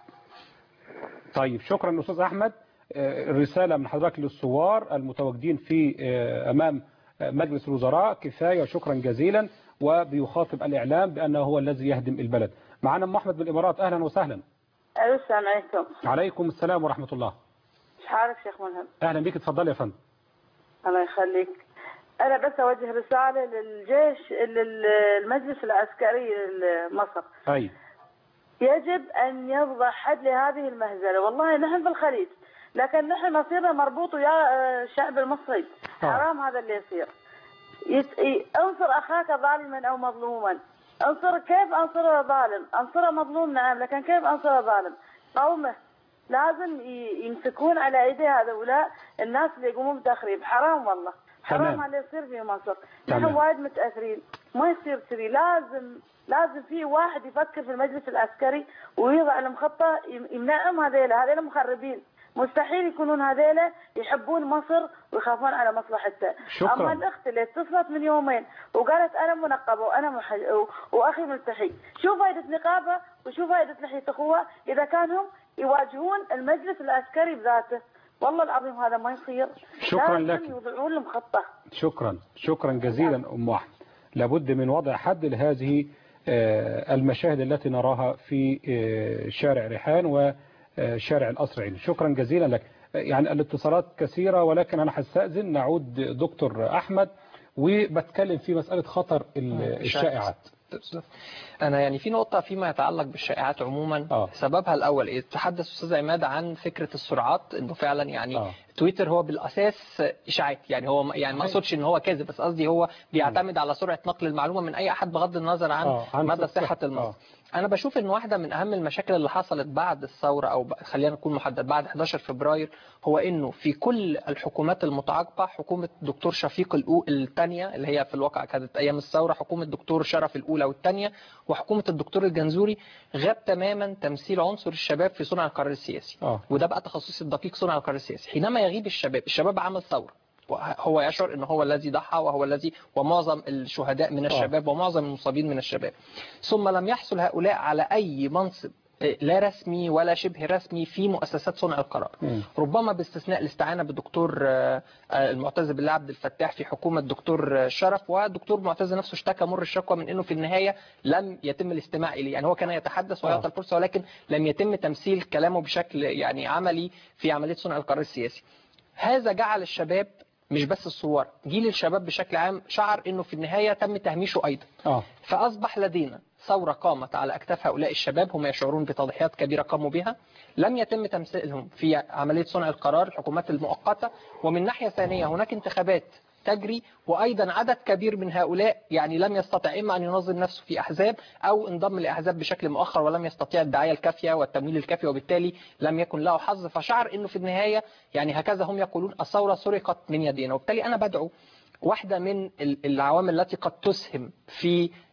S1: طيب شكرا استاذ احمد. الرساله من حضرتك للثوار المتواجدين في امام مجلس الوزراء كفايه، شكرا جزيلا، وبيخاطب الاعلام بانه هو الذي يهدم البلد. معنا ام احمد بالامارات، اهلا وسهلا.
S16: السلام عليكم.
S1: عليكم السلام ورحمه الله.
S16: حالك شيخ ملهم؟
S1: اهلا بك، اتفضلي يا فندم.
S16: الله يخليك. انا بس اوجه رساله للجيش، للمجلس العسكري لمصر.
S1: اي.
S16: يجب ان يوضع حد لهذه المهزله، والله نحن في الخليج لكن نحن مصيرنا مربوط ويا الشعب المصري. حرام هذا اللي يصير. انصر اخاك ظالما او مظلوما. كيف انصر ظالم؟ انصر مظلوم نعم، لكن كيف انصر ظالم؟ قومه لازم يمسكون على ايدي هؤلاء الناس اللي يقومون بتخريب. حرام والله، حرام اللي يصير في مصر. نحن وايد متاثرين، ما يصير كذي. لازم في واحد يفكر في المجلس العسكري ويضع لهم خطه يمنعهم. هذيلا مخربين، مستحيل يكونون هذيلا يحبون مصر ويخافون على مصلحتها. اما الاخت اللي اتصلت من يومين وقالت انا منقبه وانا واخي ملتحي، شو فائده نقابه وشو فائده لحيه اخوه اذا كانوا يواجهون المجلس العسكري بذاته؟ والله العظيم هذا ما يصير.
S1: شكرا لك.
S16: يوضعون لهم خطه.
S1: شكرا جزيلا ام احمد. لابد من وضع حد لهذه المشاهد التي نراها في شارع ريحان وشارع القصر العيني. شكرا جزيلا لك. يعني الاتصالات كثيرة، ولكن أنا هستأذن نعود دكتور أحمد وبتكلم في مسألة خطر الشائعات.
S12: أنا يعني في نقطة فيما يتعلق بالشائعات عموما. سببها الأول إيه؟ تحدث أستاذ عماد عن فكرة السرعات، إنه فعلا يعني تويتر هو بالأساس إشاعات، يعني هو يعني ما أقصدش إن هو كذب، بس قصدي هو بيعتمد على سرعة نقل المعلومة من أي أحد بغض النظر عن مدى صحة المصدر. أنا بشوف إن واحدة من أهم المشاكل اللي حصلت بعد الثورة، أو خلينا نكون محدد بعد 11 فبراير، هو إنه في كل الحكومات المتعاقبة، حكومة الدكتور شفيق الثانية اللي هي في الواقع كانت أيام الثورة، حكومة الدكتور شرف الأولى والثانية، وحكومة الدكتور الجنزوري، غاب تماما تمثيل عنصر الشباب في صنع القرار السياسي. وده بقى تخصصي الدقيق، صنع القرار السياسي. حينما يغيب الشباب عمل ثورة، هو يشعر انه هو الذي ضحى وهو الذي ومعظم الشهداء من الشباب ومعظم المصابين من الشباب. ثم لم يحصل هؤلاء على اي منصب لا رسمي ولا شبه رسمي في مؤسسات صنع القرار. ربما باستثناء الاستعانة بالدكتور المعتز بالله عبد الفتاح في حكومة الدكتور شرف، والدكتور معتز نفسه اشتكى مر الشكوى من انه في النهاية لم يتم الاستماع اليه، يعني هو كان يتحدث ويعطى الفرصة ولكن لم يتم تمثيل كلامه بشكل يعني عملي في عملية صنع القرار السياسي. هذا جعل الشباب، مش بس الثوار، جيل الشباب بشكل عام شعر انه في النهاية تم تهميشه ايضا. فاصبح لدينا ثورة قامت على اكتاف هؤلاء الشباب، هم يشعرون بتضحيات كبيرة قاموا بها، لم يتم تمثيلهم في عملية صنع القرار، الحكومات المؤقتة. ومن ناحية ثانية هناك انتخابات تجري، وأيضا عدد كبير من هؤلاء يعني لم يستطع إما أن ينظم نفسه في أحزاب أو انضم لأحزاب بشكل مؤخر ولم يستطيع الدعاية الكافية والتمويل الكافي، وبالتالي لم يكن له حظ، فشعر أنه في النهاية يعني هكذا هم يقولون الثورة سرقت من يدينا. وبالتالي أنا بدعو واحدة من العوامل التي قد تسهم في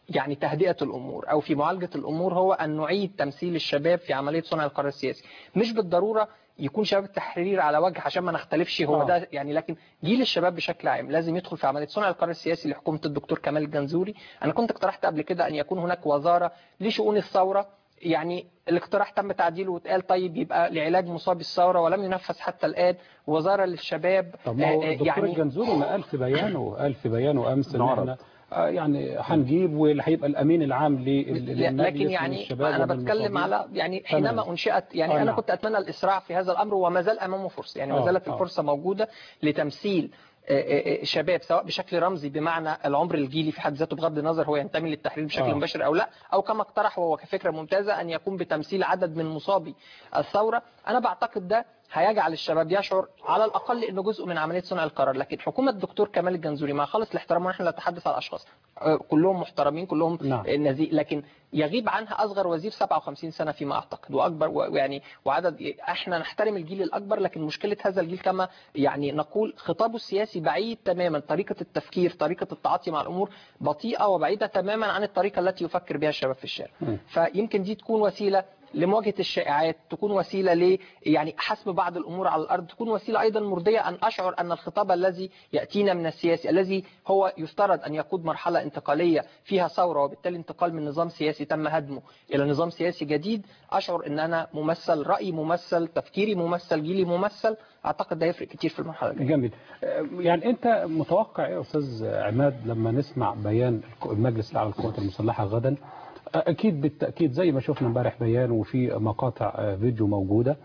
S12: يعني تهدئة الأمور أو في معالجة الأمور هو أن نعيد تمثيل الشباب في عملية صنع القرار السياسي. مش بالضرورة يكون شباب التحرير على وجه عشان ما نختلفش هو ده يعني، لكن جيل الشباب بشكل عام لازم يدخل في عملية صنع القرار السياسي لحكومة الدكتور كمال الجنزوري. أنا كنت اقترحت قبل كده أن يكون هناك وزارة لشؤون الثورة، يعني الاقتراح تم تعديله واتقال طيب يبقى لعلاج مصابي الثورة ولم ينفذ حتى الآن. وزارة للشباب.
S1: طب ما هو الدكتور يعني الجنزوري ما قال في بيانه أمس إن احنا يعني هنجيب واللي هيبقى الامين العام
S12: لكن يعني انا بتكلم على يعني حينما انشئت يعني انا كنت اتمنى الاسراع في هذا الامر وما زال امامه فرصه، يعني ما زالت الفرصه موجوده لتمثيل شباب سواء بشكل رمزي بمعنى العمر الجيلي في حد ذاته بغض النظر هو ينتمي للتحرير بشكل مباشر او لا، او كما اقترح وهو كفكره ممتازه ان يكون بتمثيل عدد من مصابي الثوره. انا بعتقد ده هيجعل الشباب يشعر على الاقل انه جزء من عمليه صنع القرار. لكن حكومه الدكتور كمال الجنزوري مع خالص الاحترام ونحن لا نتحدث عن اشخاص كلهم محترمين كلهم نزيه، لكن يغيب عنها اصغر وزير 57 سنه فيما اعتقد واكبر ويعني وعدد احنا نحترم الجيل الاكبر، لكن مشكله هذا الجيل كما يعني نقول خطابه السياسي بعيد تماما، طريقه التفكير طريقه التعاطي مع الامور بطيئه وبعيده تماما عن الطريقه التي يفكر بها الشباب في الشارع. فيمكن دي تكون وسيله لمواجهة الشائعات، تكون وسيلة ل يعني حسم بعض الأمور على الأرض، تكون وسيلة أيضا مرضية أن أشعر أن الخطاب الذي يأتينا من السياسي الذي هو يفترض أن يقود مرحلة انتقالية فيها ثورة وبالتالي انتقال من نظام سياسي تم هدمه إلى نظام سياسي جديد، أشعر أن أنا ممثل، رأيي ممثل، تفكيري ممثل، جيلي ممثل. أعتقد ده يفرق كتير في المرحلة الجاية.
S1: جميل. يعني أنت متوقع يا أستاذ عماد لما نسمع بيان المجلس الأعلى للقوات المسلحة غدا؟ أكيد بالتأكيد زي ما شفنا امبارح بيان وفي مقاطع فيديو موجودة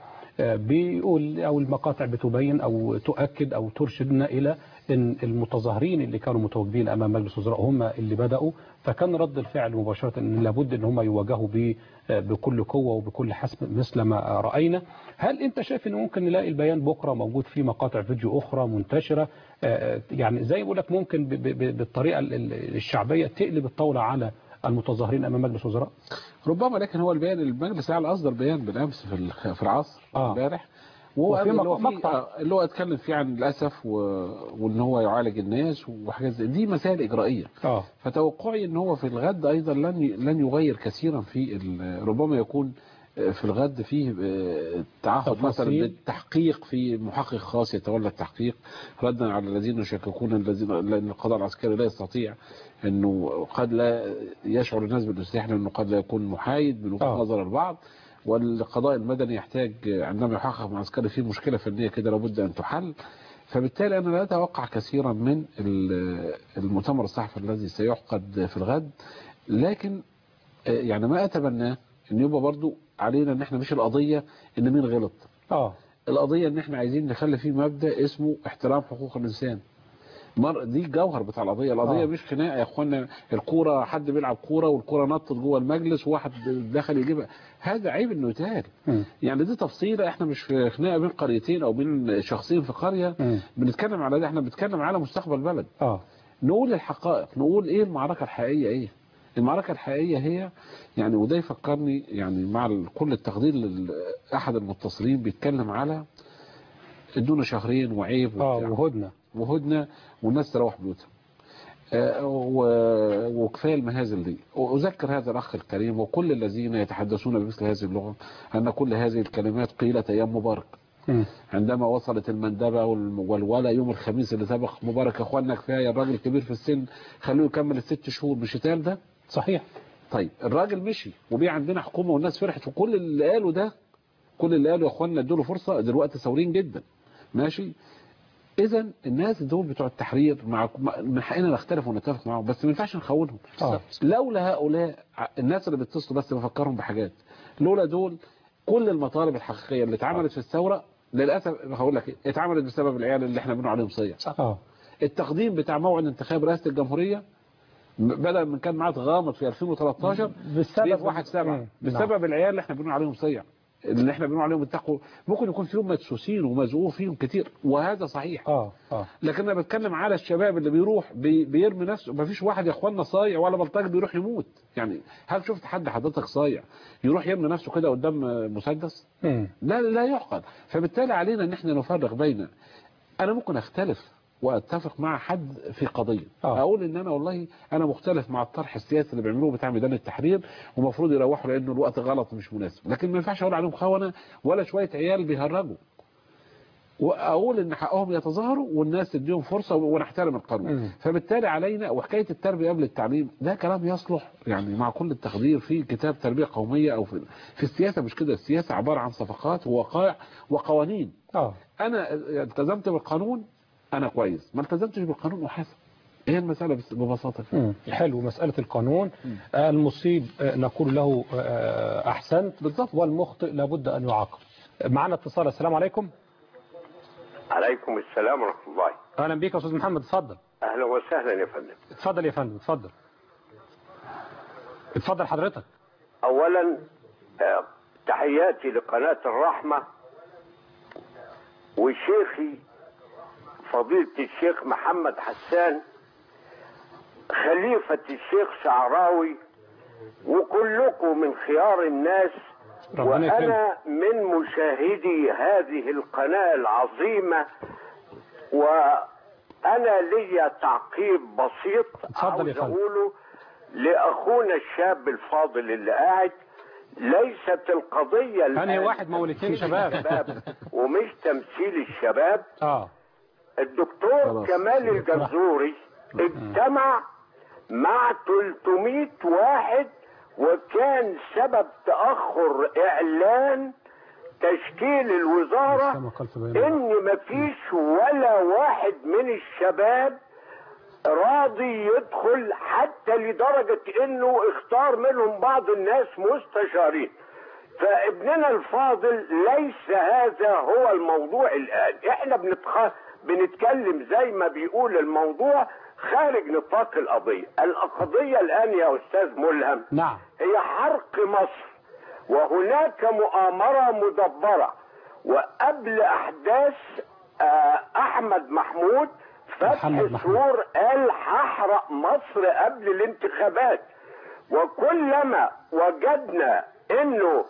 S1: بيقول أو المقاطع بتبين أو تؤكد أو ترشدنا إلى أن المتظاهرين اللي كانوا متواجدين أمام مجلس الوزراء هم اللي بدأوا، فكان رد الفعل مباشرة أن لابد أن هم يواجهوا بكل قوة وبكل حسم مثل ما رأينا. هل أنت شايف أنه ممكن نلاقي البيان بكرة موجود فيه مقاطع فيديو أخرى منتشرة يعني زي بقول لك ممكن بالطريقة الشعبية تقلب الطاولة على المتظاهرين امام مجلس الوزراء؟
S11: ربما، لكن هو البيان المجلس الاعلى اصدر بيان بالامس في العصر امبارح وهو اللي هو اتكلم فيه عن الاسف وان هو يعالج الناس وحاجات زي دي مسائل اجرائيه. فتوقعي ان هو في الغد ايضا لن يغير كثيرا في ربما يكون في الغد فيه تعهد مثلا بالتحقيق في محقق خاص يتولى التحقيق ردا على الذين يشككون لان القضاء العسكري لا يستطيع انه قد لا يشعر الناس بالارتياح لانه قد لا يكون محايد من وجهه نظر البعض، والقضاء المدني يحتاج عندما يحقق مع عسكري فيه مشكله فنيه كده لابد ان تحل. فبالتالي انا لا اتوقع كثيرا من المؤتمر الصحفي الذي سيعقد في الغد، لكن يعني ما اتمناه ان يبقى برضو علينا ان احنا مش القضيه ان مين غلط، القضيه ان احنا عايزين نخلي فيه مبدا اسمه احترام حقوق الانسان. دي الجوهر بتاع القضيه مش خناقه يا اخوانا الكوره حد بيلعب كوره والكوره نطت جوه المجلس وواحد دخل يجيبها، هذا عيب انه يتقال. يعني دي تفصيله، احنا مش في خناقه بين قريتين او بين شخصين في قريه بنتكلم على ده، احنا بنتكلم على مستقبل بلد. نقول الحقائق، نقول ايه المعركه الحقيقيه ايه. المعركة الحقيقية هي يعني وده يفكرني يعني مع كل التقدير لأحد المتصلين بيتكلم على ادونا شهرين وعيب وهدنة والناس تروح بيوتها وكفاية المهازل دي. وأذكر هذا الأخ الكريم وكل الذين يتحدثون بمثل هذه اللغة أن كل هذه الكلمات قيلت أيام مبارك عندما وصلت المندبة والولا يوم الخميس اللي سبق مبارك. يا اخوانا كفاية الراجل كبير في السن خلوه يكمل ال6 شهور، مش يتقال ده؟
S1: صحيح.
S11: طيب الراجل مشي وبقى عندنا حكومة والناس فرحت وكل اللي قالوا ده كل اللي قالوا يا اخوانا ادوا له فرصة دلوقتي ثورين جدا ماشي. اذا الناس دول بتوع التحرير من حقنا نختلف ونتفق معاهم بس ما ينفعش نخونهم. لولا هؤلاء الناس اللي بيتصلوا بس بفكرهم بحاجات، لولا دول كل المطالب الحقيقية اللي اتعملت في الثورة للأسف هقول لك اتعملت بسبب العيال اللي احنا بنقول عليهم صيع. التقديم بتاع موعد انتخاب رئاسة الجمهورية بدل من كان معاه غامض في 2013 بسبب 1/7 بسبب العيال اللي احنا بنقول عليهم صيع اللي احنا بنقول عليهم اتقوا. ممكن يكون فيهم مدسوسين ومزقوق فيهم كتير وهذا صحيح. لكن انا بتكلم على الشباب اللي بيروح بيرمي نفسه. ما فيش واحد يا اخوانا صايع ولا بلطجي بيروح يموت. يعني هل شفت حد حضرتك صايع يروح يرمي نفسه كده قدام مسدس؟ لا يعقل. فبالتالي علينا ان احنا نفرق بين انا ممكن اختلف واتفق مع حد في قضيه اقول ان انا والله انا مختلف مع الطرح السياسي اللي بيعملوه بتاع ميدان التحرير ومفروض يروحوا لانه الوقت غلط مش مناسب، لكن ما ينفعش اقول عليهم خونه ولا شويه عيال بيهرجوا، واقول ان حقهم يتظاهروا والناس تديهم فرصه ونحترم القانون. فبالتالي علينا، وحكايه التربيه قبل التعليم ده كلام يصلح يعني مع كل التقدير في كتاب تربيه قوميه او في السياسه، مش كده. السياسه عباره عن صفقات ووقائع وقوانين. انا التزمت بالقانون انا كويس، ما التزمتش بالقانون احاسب. هي المساله ببساطه.
S1: حلو. مساله القانون المصيب نقول له احسنت بالضبط، والمخطئ لابد ان يعاقب. معنا اتصال. السلام عليكم.
S17: عليكم السلام ورحمة الله.
S1: اهلا بيك يا استاذ محمد، اتفضل.
S17: اهلا وسهلا يا فندم.
S1: اتفضل يا فندم، اتفضل. اتفضل حضرتك.
S17: اولا تحياتي لقناة الرحمة وشيخي فضيلة الشيخ محمد حسان خليفة الشيخ شعراوي، وكلكم من خيار الناس، وأنا من مشاهدي هذه القناة العظيمة. وأنا لي تعقيب بسيط عاوز أقوله لأخونا الشاب الفاضل اللي قاعد. ليست القضية
S1: أنا واحد مولتين شباب
S17: ومش تمثيل الشباب. الدكتور كمال الجزوري اجتمع مع 300 واحد، وكان سبب تأخر إعلان تشكيل الوزارة إن مفيش ولا واحد من الشباب راضي يدخل، حتى لدرجة إنه اختار منهم بعض الناس مستشارين. فابننا الفاضل ليس هذا هو الموضوع الآن. احنا بنتكلم زي ما بيقول الموضوع خارج نطاق القضية. القضية الآن يا أستاذ ملهم
S1: نعم
S17: هي حرق مصر، وهناك مؤامرة مدبرة. وقبل أحداث أحمد محمود فتح سور قال هحرق مصر قبل الانتخابات. وكلما وجدنا انه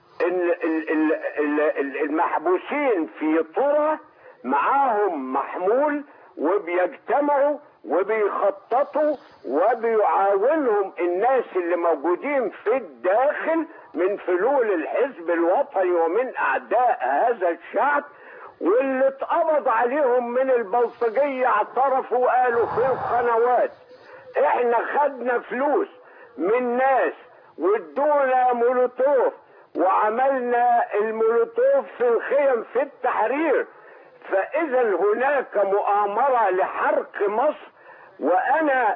S17: المحبوسين في طرة معاهم محمول وبيجتمعوا وبيخططوا وبيعاونهم الناس اللي موجودين في الداخل من فلول الحزب الوطني ومن اعداء هذا الشعب، واللي اتقبض عليهم من البلطجية اعترفوا وقالوا في القنوات احنا خدنا فلوس من ناس وادونا مولوتوف وعملنا المولوتوف في الخيم في التحرير. فاذا هناك مؤامرة لحرق مصر، وانا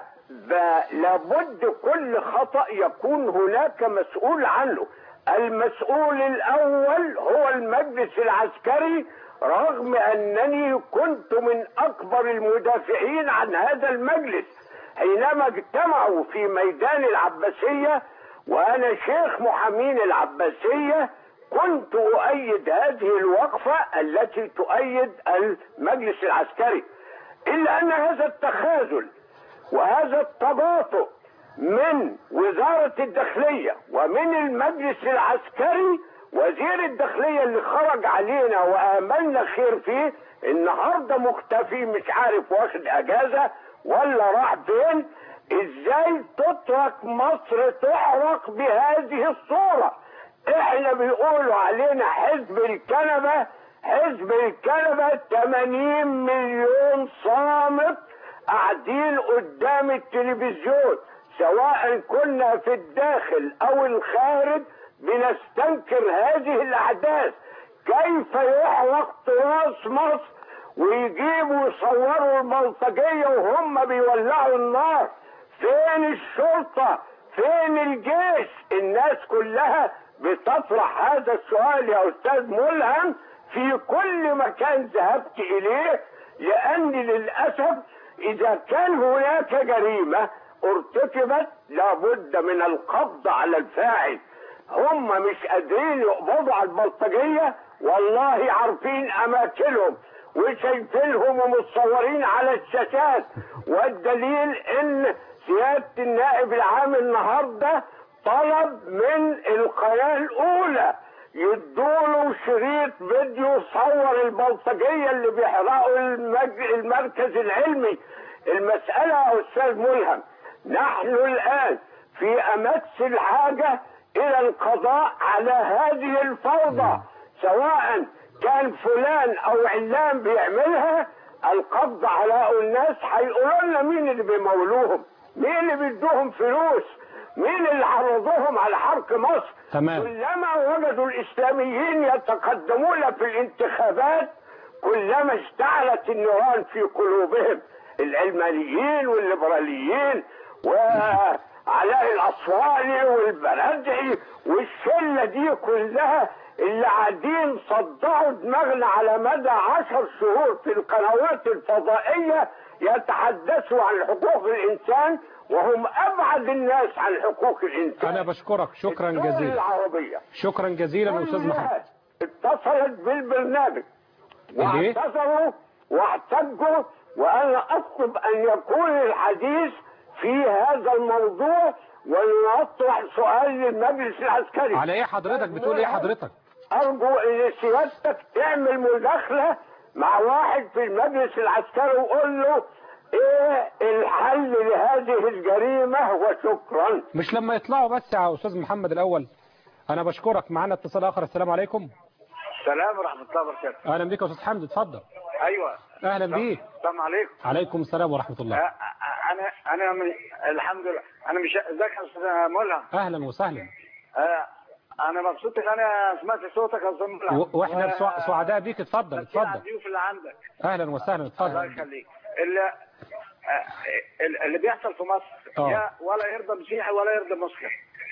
S17: لابد كل خطأ يكون هناك مسؤول عنه. المسؤول الاول هو المجلس العسكري، رغم انني كنت من اكبر المدافعين عن هذا المجلس حينما اجتمعوا في ميدان العباسية، وانا شيخ محامين العباسية كنت اؤيد هذه الوقفة التي تؤيد المجلس العسكري. الا ان هذا التخاذل وهذا التباطؤ من وزارة الداخلية ومن المجلس العسكري، وزير الداخلية اللي خرج علينا وآملنا خير فيه النهاردة مختفي، مش عارف واخد اجازة ولا راح فين. ازاي تترك مصر تحرق بهذه الصورة؟ احنا بيقولوا علينا حزب الكنبة، حزب الكنبة 80 مليون صامت قاعدين قدام التلفزيون، سواء كنا في الداخل او الخارج بنستنكر هذه الاحداث. كيف يحرق تراث مصر ويجيبوا يصوروا البلطجية وهم بيولعوا النار؟ فين الشرطة؟ فين الجيش؟ الناس كلها بتطرح هذا السؤال يا استاذ ملهم في كل مكان ذهبت اليه، لان للاسف اذا كان هناك جريمة ارتكبت لابد من القبض على الفاعل. هم مش قادرين يقبضوا على البلطجية، والله عارفين اماكنهم وشايفينهم ومتصورين على الشاشات. والدليل ان سيادة النائب العام النهاردة طلب من القناة الاولى يدوله شريط فيديو صور البلطجية اللي بيحرقوا المركز العلمي. المسألة يا أستاذ ملهم نحن الآن في أمس الحاجة إلى القضاء على هذه الفوضى، سواء كان فلان أو علان بيعملها. القبض على الناس هيقولوا لنا مين اللي بيمولوهم، مين اللي بيدوهم فلوس، مين اللي عرضوهم على حرق مصر.
S1: تمام.
S17: كلما وجدوا الإسلاميين يتقدمون في الانتخابات كلما اشتعلت النيران في قلوبهم، العلمانيين والليبراليين وعلاء الأسواني والبلدعي والشلة دي كلها اللي قاعدين صدعوا دماغنا على مدى 10 شهور في القنوات الفضائية يتحدثوا عن حقوق الإنسان وهم أبعد الناس عن حقوق الإنسان.
S1: أنا بشكرك شكرا جزيلا.
S17: العربية
S1: شكرا جزيلا أستاذ محمد.
S17: اتصلت بالبرنامج واعتذروا واحتجوا، وأنا أطلب أن يكون الحديث في هذا الموضوع ونطرح سؤال للمجلس العسكري.
S1: على ايه حضرتك بتقول ايه حضرتك؟
S17: ارجو ان سيادتك تعمل مداخله مع واحد في المجلس العسكري وقول له ايه الحل لهذه الجريمه وشكرا.
S1: مش لما يطلعوا بس يا استاذ محمد الاول. انا بشكرك. معانا اتصال اخر. السلام عليكم.
S18: السلام ورحمه الله وبركاته.
S1: اهلا بيك يا استاذ حمد اتفضل.
S18: ايوه
S1: اهلا بيك.
S18: السلام عليكم.
S1: عليكم السلام ورحمه الله.
S18: انا من الحمد لله. انا مش ازيك يا استاذ ملهم.
S1: اهلا وسهلا.
S18: انا مبسوط ان انا سمعت صوتك يا استاذ ملهم.
S1: واحنا سعداء بيك. اتفضل اتفضل.
S18: الضيوف اللي عندك.
S1: اهلا وسهلا اتفضل.
S18: الله يخليك. اللي بيحصل في مصر ولا يرضى مسيحي ولا يرضى مسلم.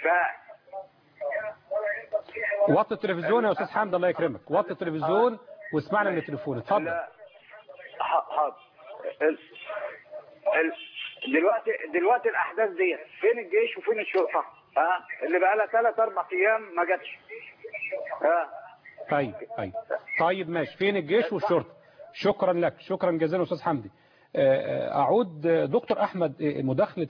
S1: وطي التلفزيون يا استاذ حمد الله يكرمك. وطي التلفزيون واسمعنا من التليفون اتفضل.
S18: حاضر. دلوقتي الاحداث دي فين الجيش وفين الشرطه؟ اللي بقى لها 3-4 ايام ما جاتش.
S1: طيب ماشي. فين الجيش والشرطه؟ شكرا لك. شكرا جزيلا استاذ حمدي. اعود دكتور احمد. مداخله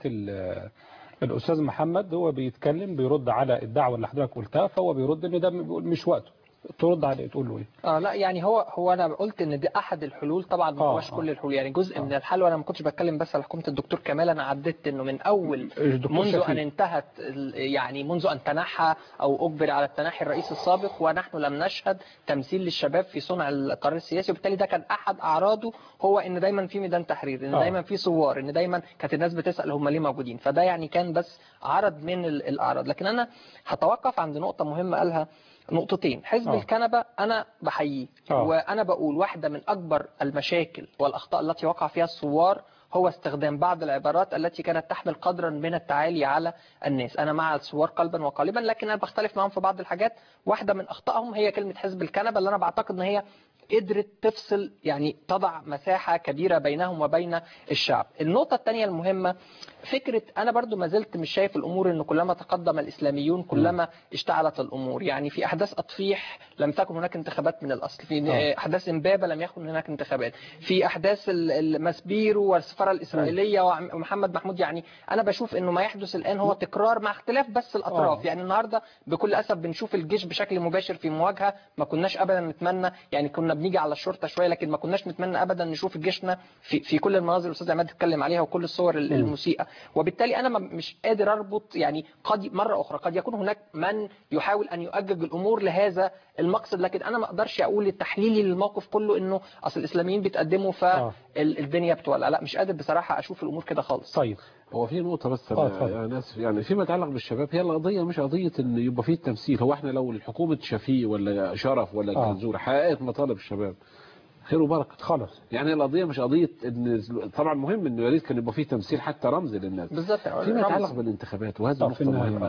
S1: الاستاذ محمد هو بيتكلم بيرد على الدعوه اللي حضرتك قلتها، فهو بيرد ان ده مش وقته. ترد عليه تقول له ايه؟
S12: لا يعني هو انا قلت ان دي احد الحلول طبعا، ما هوش كل الحلول، يعني جزء من الحل. وانا ما كنتش بتكلم بس على حكومه الدكتور كمال، انا عددت انه من اول منذ ان انتهت، يعني منذ ان تنحى او اجبر على التنحي الرئيس السابق ونحن لم نشهد تمثيل للشباب في صنع القرار السياسي، وبالتالي ده كان احد اعراضه هو ان دايما في ميدان تحرير، ان دايما في ثوار، ان دايما كانت الناس بتسال هم ليه موجودين. فده يعني كان بس عرض من الاعراض. لكن انا هتوقف عند نقطه مهمه قالها، نقطتين. حزب الكنبة أنا بحييه، وأنا بقول واحدة من أكبر المشاكل والأخطاء التي وقع فيها الثوار هو استخدام بعض العبارات التي كانت تحمل قدرا من التعالي على الناس. أنا مع الثوار قلبا وقالبا، لكن أنا بختلف معهم في بعض الحاجات. واحدة من أخطائهم هي كلمة حزب الكنبة، اللي أنا بعتقد أن هي قدرت تفصل، يعني تضع مساحة كبيرة بينهم وبين الشعب. النقطة الثانية المهمة فكرة، أنا برضو ما زلت مش شايف الأمور أنه كلما تقدم الإسلاميون كلما اشتعلت الأمور. يعني في أحداث أطفيح لم تكن هناك انتخابات من الأصل، في أحداث إمبابة لم يكن هناك انتخابات، في أحداث المسبيرو والسفارة الإسرائيلية ومحمد محمود. يعني أنا بشوف أنه ما يحدث الآن هو تكرار مع اختلاف بس الأطراف. يعني النهاردة بكل أسف بنشوف الجيش بشكل مباشر في مواجهة ما كناش أبدا نتمنى، يعني كنا بنيجي على الشرطة شوية لكن ما كناش نتمنى أبدا نشوف جيشنا في كل المناظر الأستاذ عماد اتكلم عليها وكل الصور المسيئة. وبالتالي أنا مش قادر أربط، يعني مرة أخرى قد يكون هناك من يحاول أن يؤجج الأمور لهذا المقصد، لكن أنا ما أقدرش أقول التحليلي للموقف كله إنه أصل الإسلاميين بيتقدموا فالدنيا بتولع. لا، مش قادر بصراحة أشوف الأمور كده خالص.
S11: طيب هو في نقطة بس أنا آسف، يعني فيما يتعلق بالشباب، هي القضية مش قضية إن يبقى فيه التمثيل. هو إحنا لو الحكومة شفيق ولا شرف ولا جنزور حققت مطالب الشباب خير وبركة خالص. يعني القضية مش قضية إن طبعا مهم إنه يا ريت كان يبقى فيه تمثيل حتى رمزي للناس
S12: بالظبط.
S11: فيما يتعلق بالانتخابات، وهذا نقطة مهمة.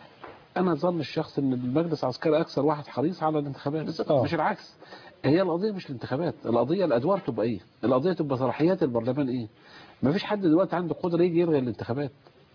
S11: أنا ظن الشخص إن المجلس العسكري أكثر واحد حريص على الانتخابات، مش العكس. هي القضية مش الانتخابات، القضية الأدوار تبقى إيه؟ القضية تبقى صلاحيات البرلمان إيه؟ ما فيش حد دلوقتي عنده قدرة يجي يلغي الانتخابات.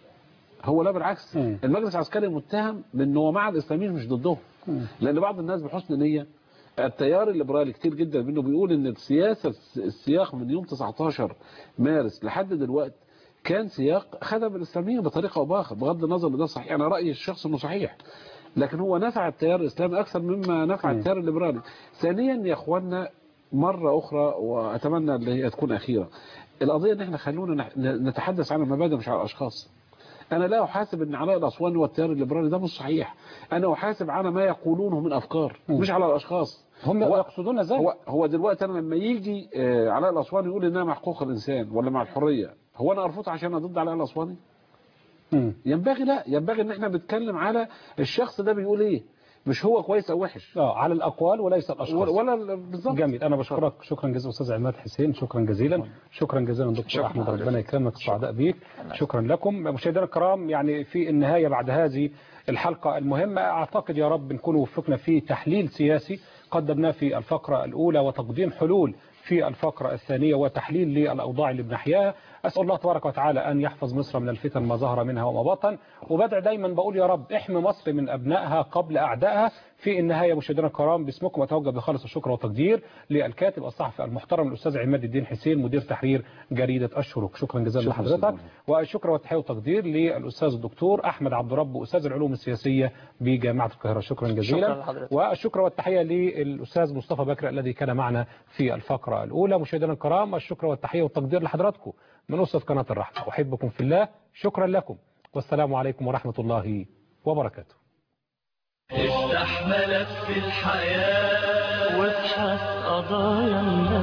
S11: هو لا بالعكس، المجلس العسكري متهم بأنه هو مع الإسلاميين مش ضدهم. لأن بعض الناس بحسن نية، التيار الليبرالي كتير جدا منه بيقول ان السياق من يوم 19 مارس لحد دلوقتي كان سياق خدم الاسلاميين بطريقه او باخر، بغض النظر ان ده صحيح. انا رايي الشخص انه صحيح، لكن هو نفع التيار الإسلامي أكثر مما نفع التيار الليبرالي. ثانيا يا إخواننا مرة أخرى وأتمنى أن هي تكون أخيرة، القضية أن احنا خلونا نتحدث عن المبادئ مش على الأشخاص. أنا لا أحاسب أن علاء الأسواني والتيار الليبرالي ده مش صحيح، أنا أحاسب على ما يقولونه من أفكار مش على الأشخاص.
S1: هم يقصدون ذلك.
S11: هو دلوقتي أنا لما يجي علاء الأسواني يقول إنها مع حقوق الإنسان ولا مع الحرية، هو أنا أرفض عشان أضد علاء الأسواني؟ ينبغي لا، ينبغي ان احنا بنتكلم على الشخص ده بيقول ايه، مش هو كويس او وحش.
S1: على الاقوال وليس الاشخاص.
S11: ولا بالظبط.
S1: جميل. انا بشكرك شكرا جزيلا استاذ عماد حسين، شكرا جزيلا. شكرا جزيلا دكتور احمد، ربنا يكرمك، سعداء بيك. شكرا لكم مشاهدينا الكرام. يعني في النهايه بعد هذه الحلقه المهمه اعتقد يا رب نكون وفقنا في تحليل سياسي قدمناه في الفقره الاولى وتقديم حلول في الفقرة الثانية وتحليل للأوضاع اللي بنحياها. أسأل الله تبارك وتعالى أن يحفظ مصر من الفتن ما ظهر منها وما بطن، وبدع دايما بقول يا رب احمي مصر من أبنائها قبل أعدائها. في النهاية مشاهدينا الكرام باسمكم أتوجه بخالص الشكر والتقدير للكاتب الصحفي المحترم الأستاذ عماد الدين حسين مدير تحرير جريدة الشروق، شكرا جزيلا لحضرتك. والشكر والتحية والتقدير للأستاذ الدكتور أحمد عبد رب أستاذ العلوم السياسية بجامعة القاهرة، شكرا جزيلا. والشكر والتحية للأستاذ مصطفى بكر الذي كان معنا في الفقرة الأولى. مشاهدينا الكرام الشكر والتحية والتقدير لحضراتكم من أسرة قناة الرحمة، أحبكم في الله، شكرا لكم والسلام عليكم ورحمة الله وبركاته.
S5: افتح ملف الحياة وابحث قضايا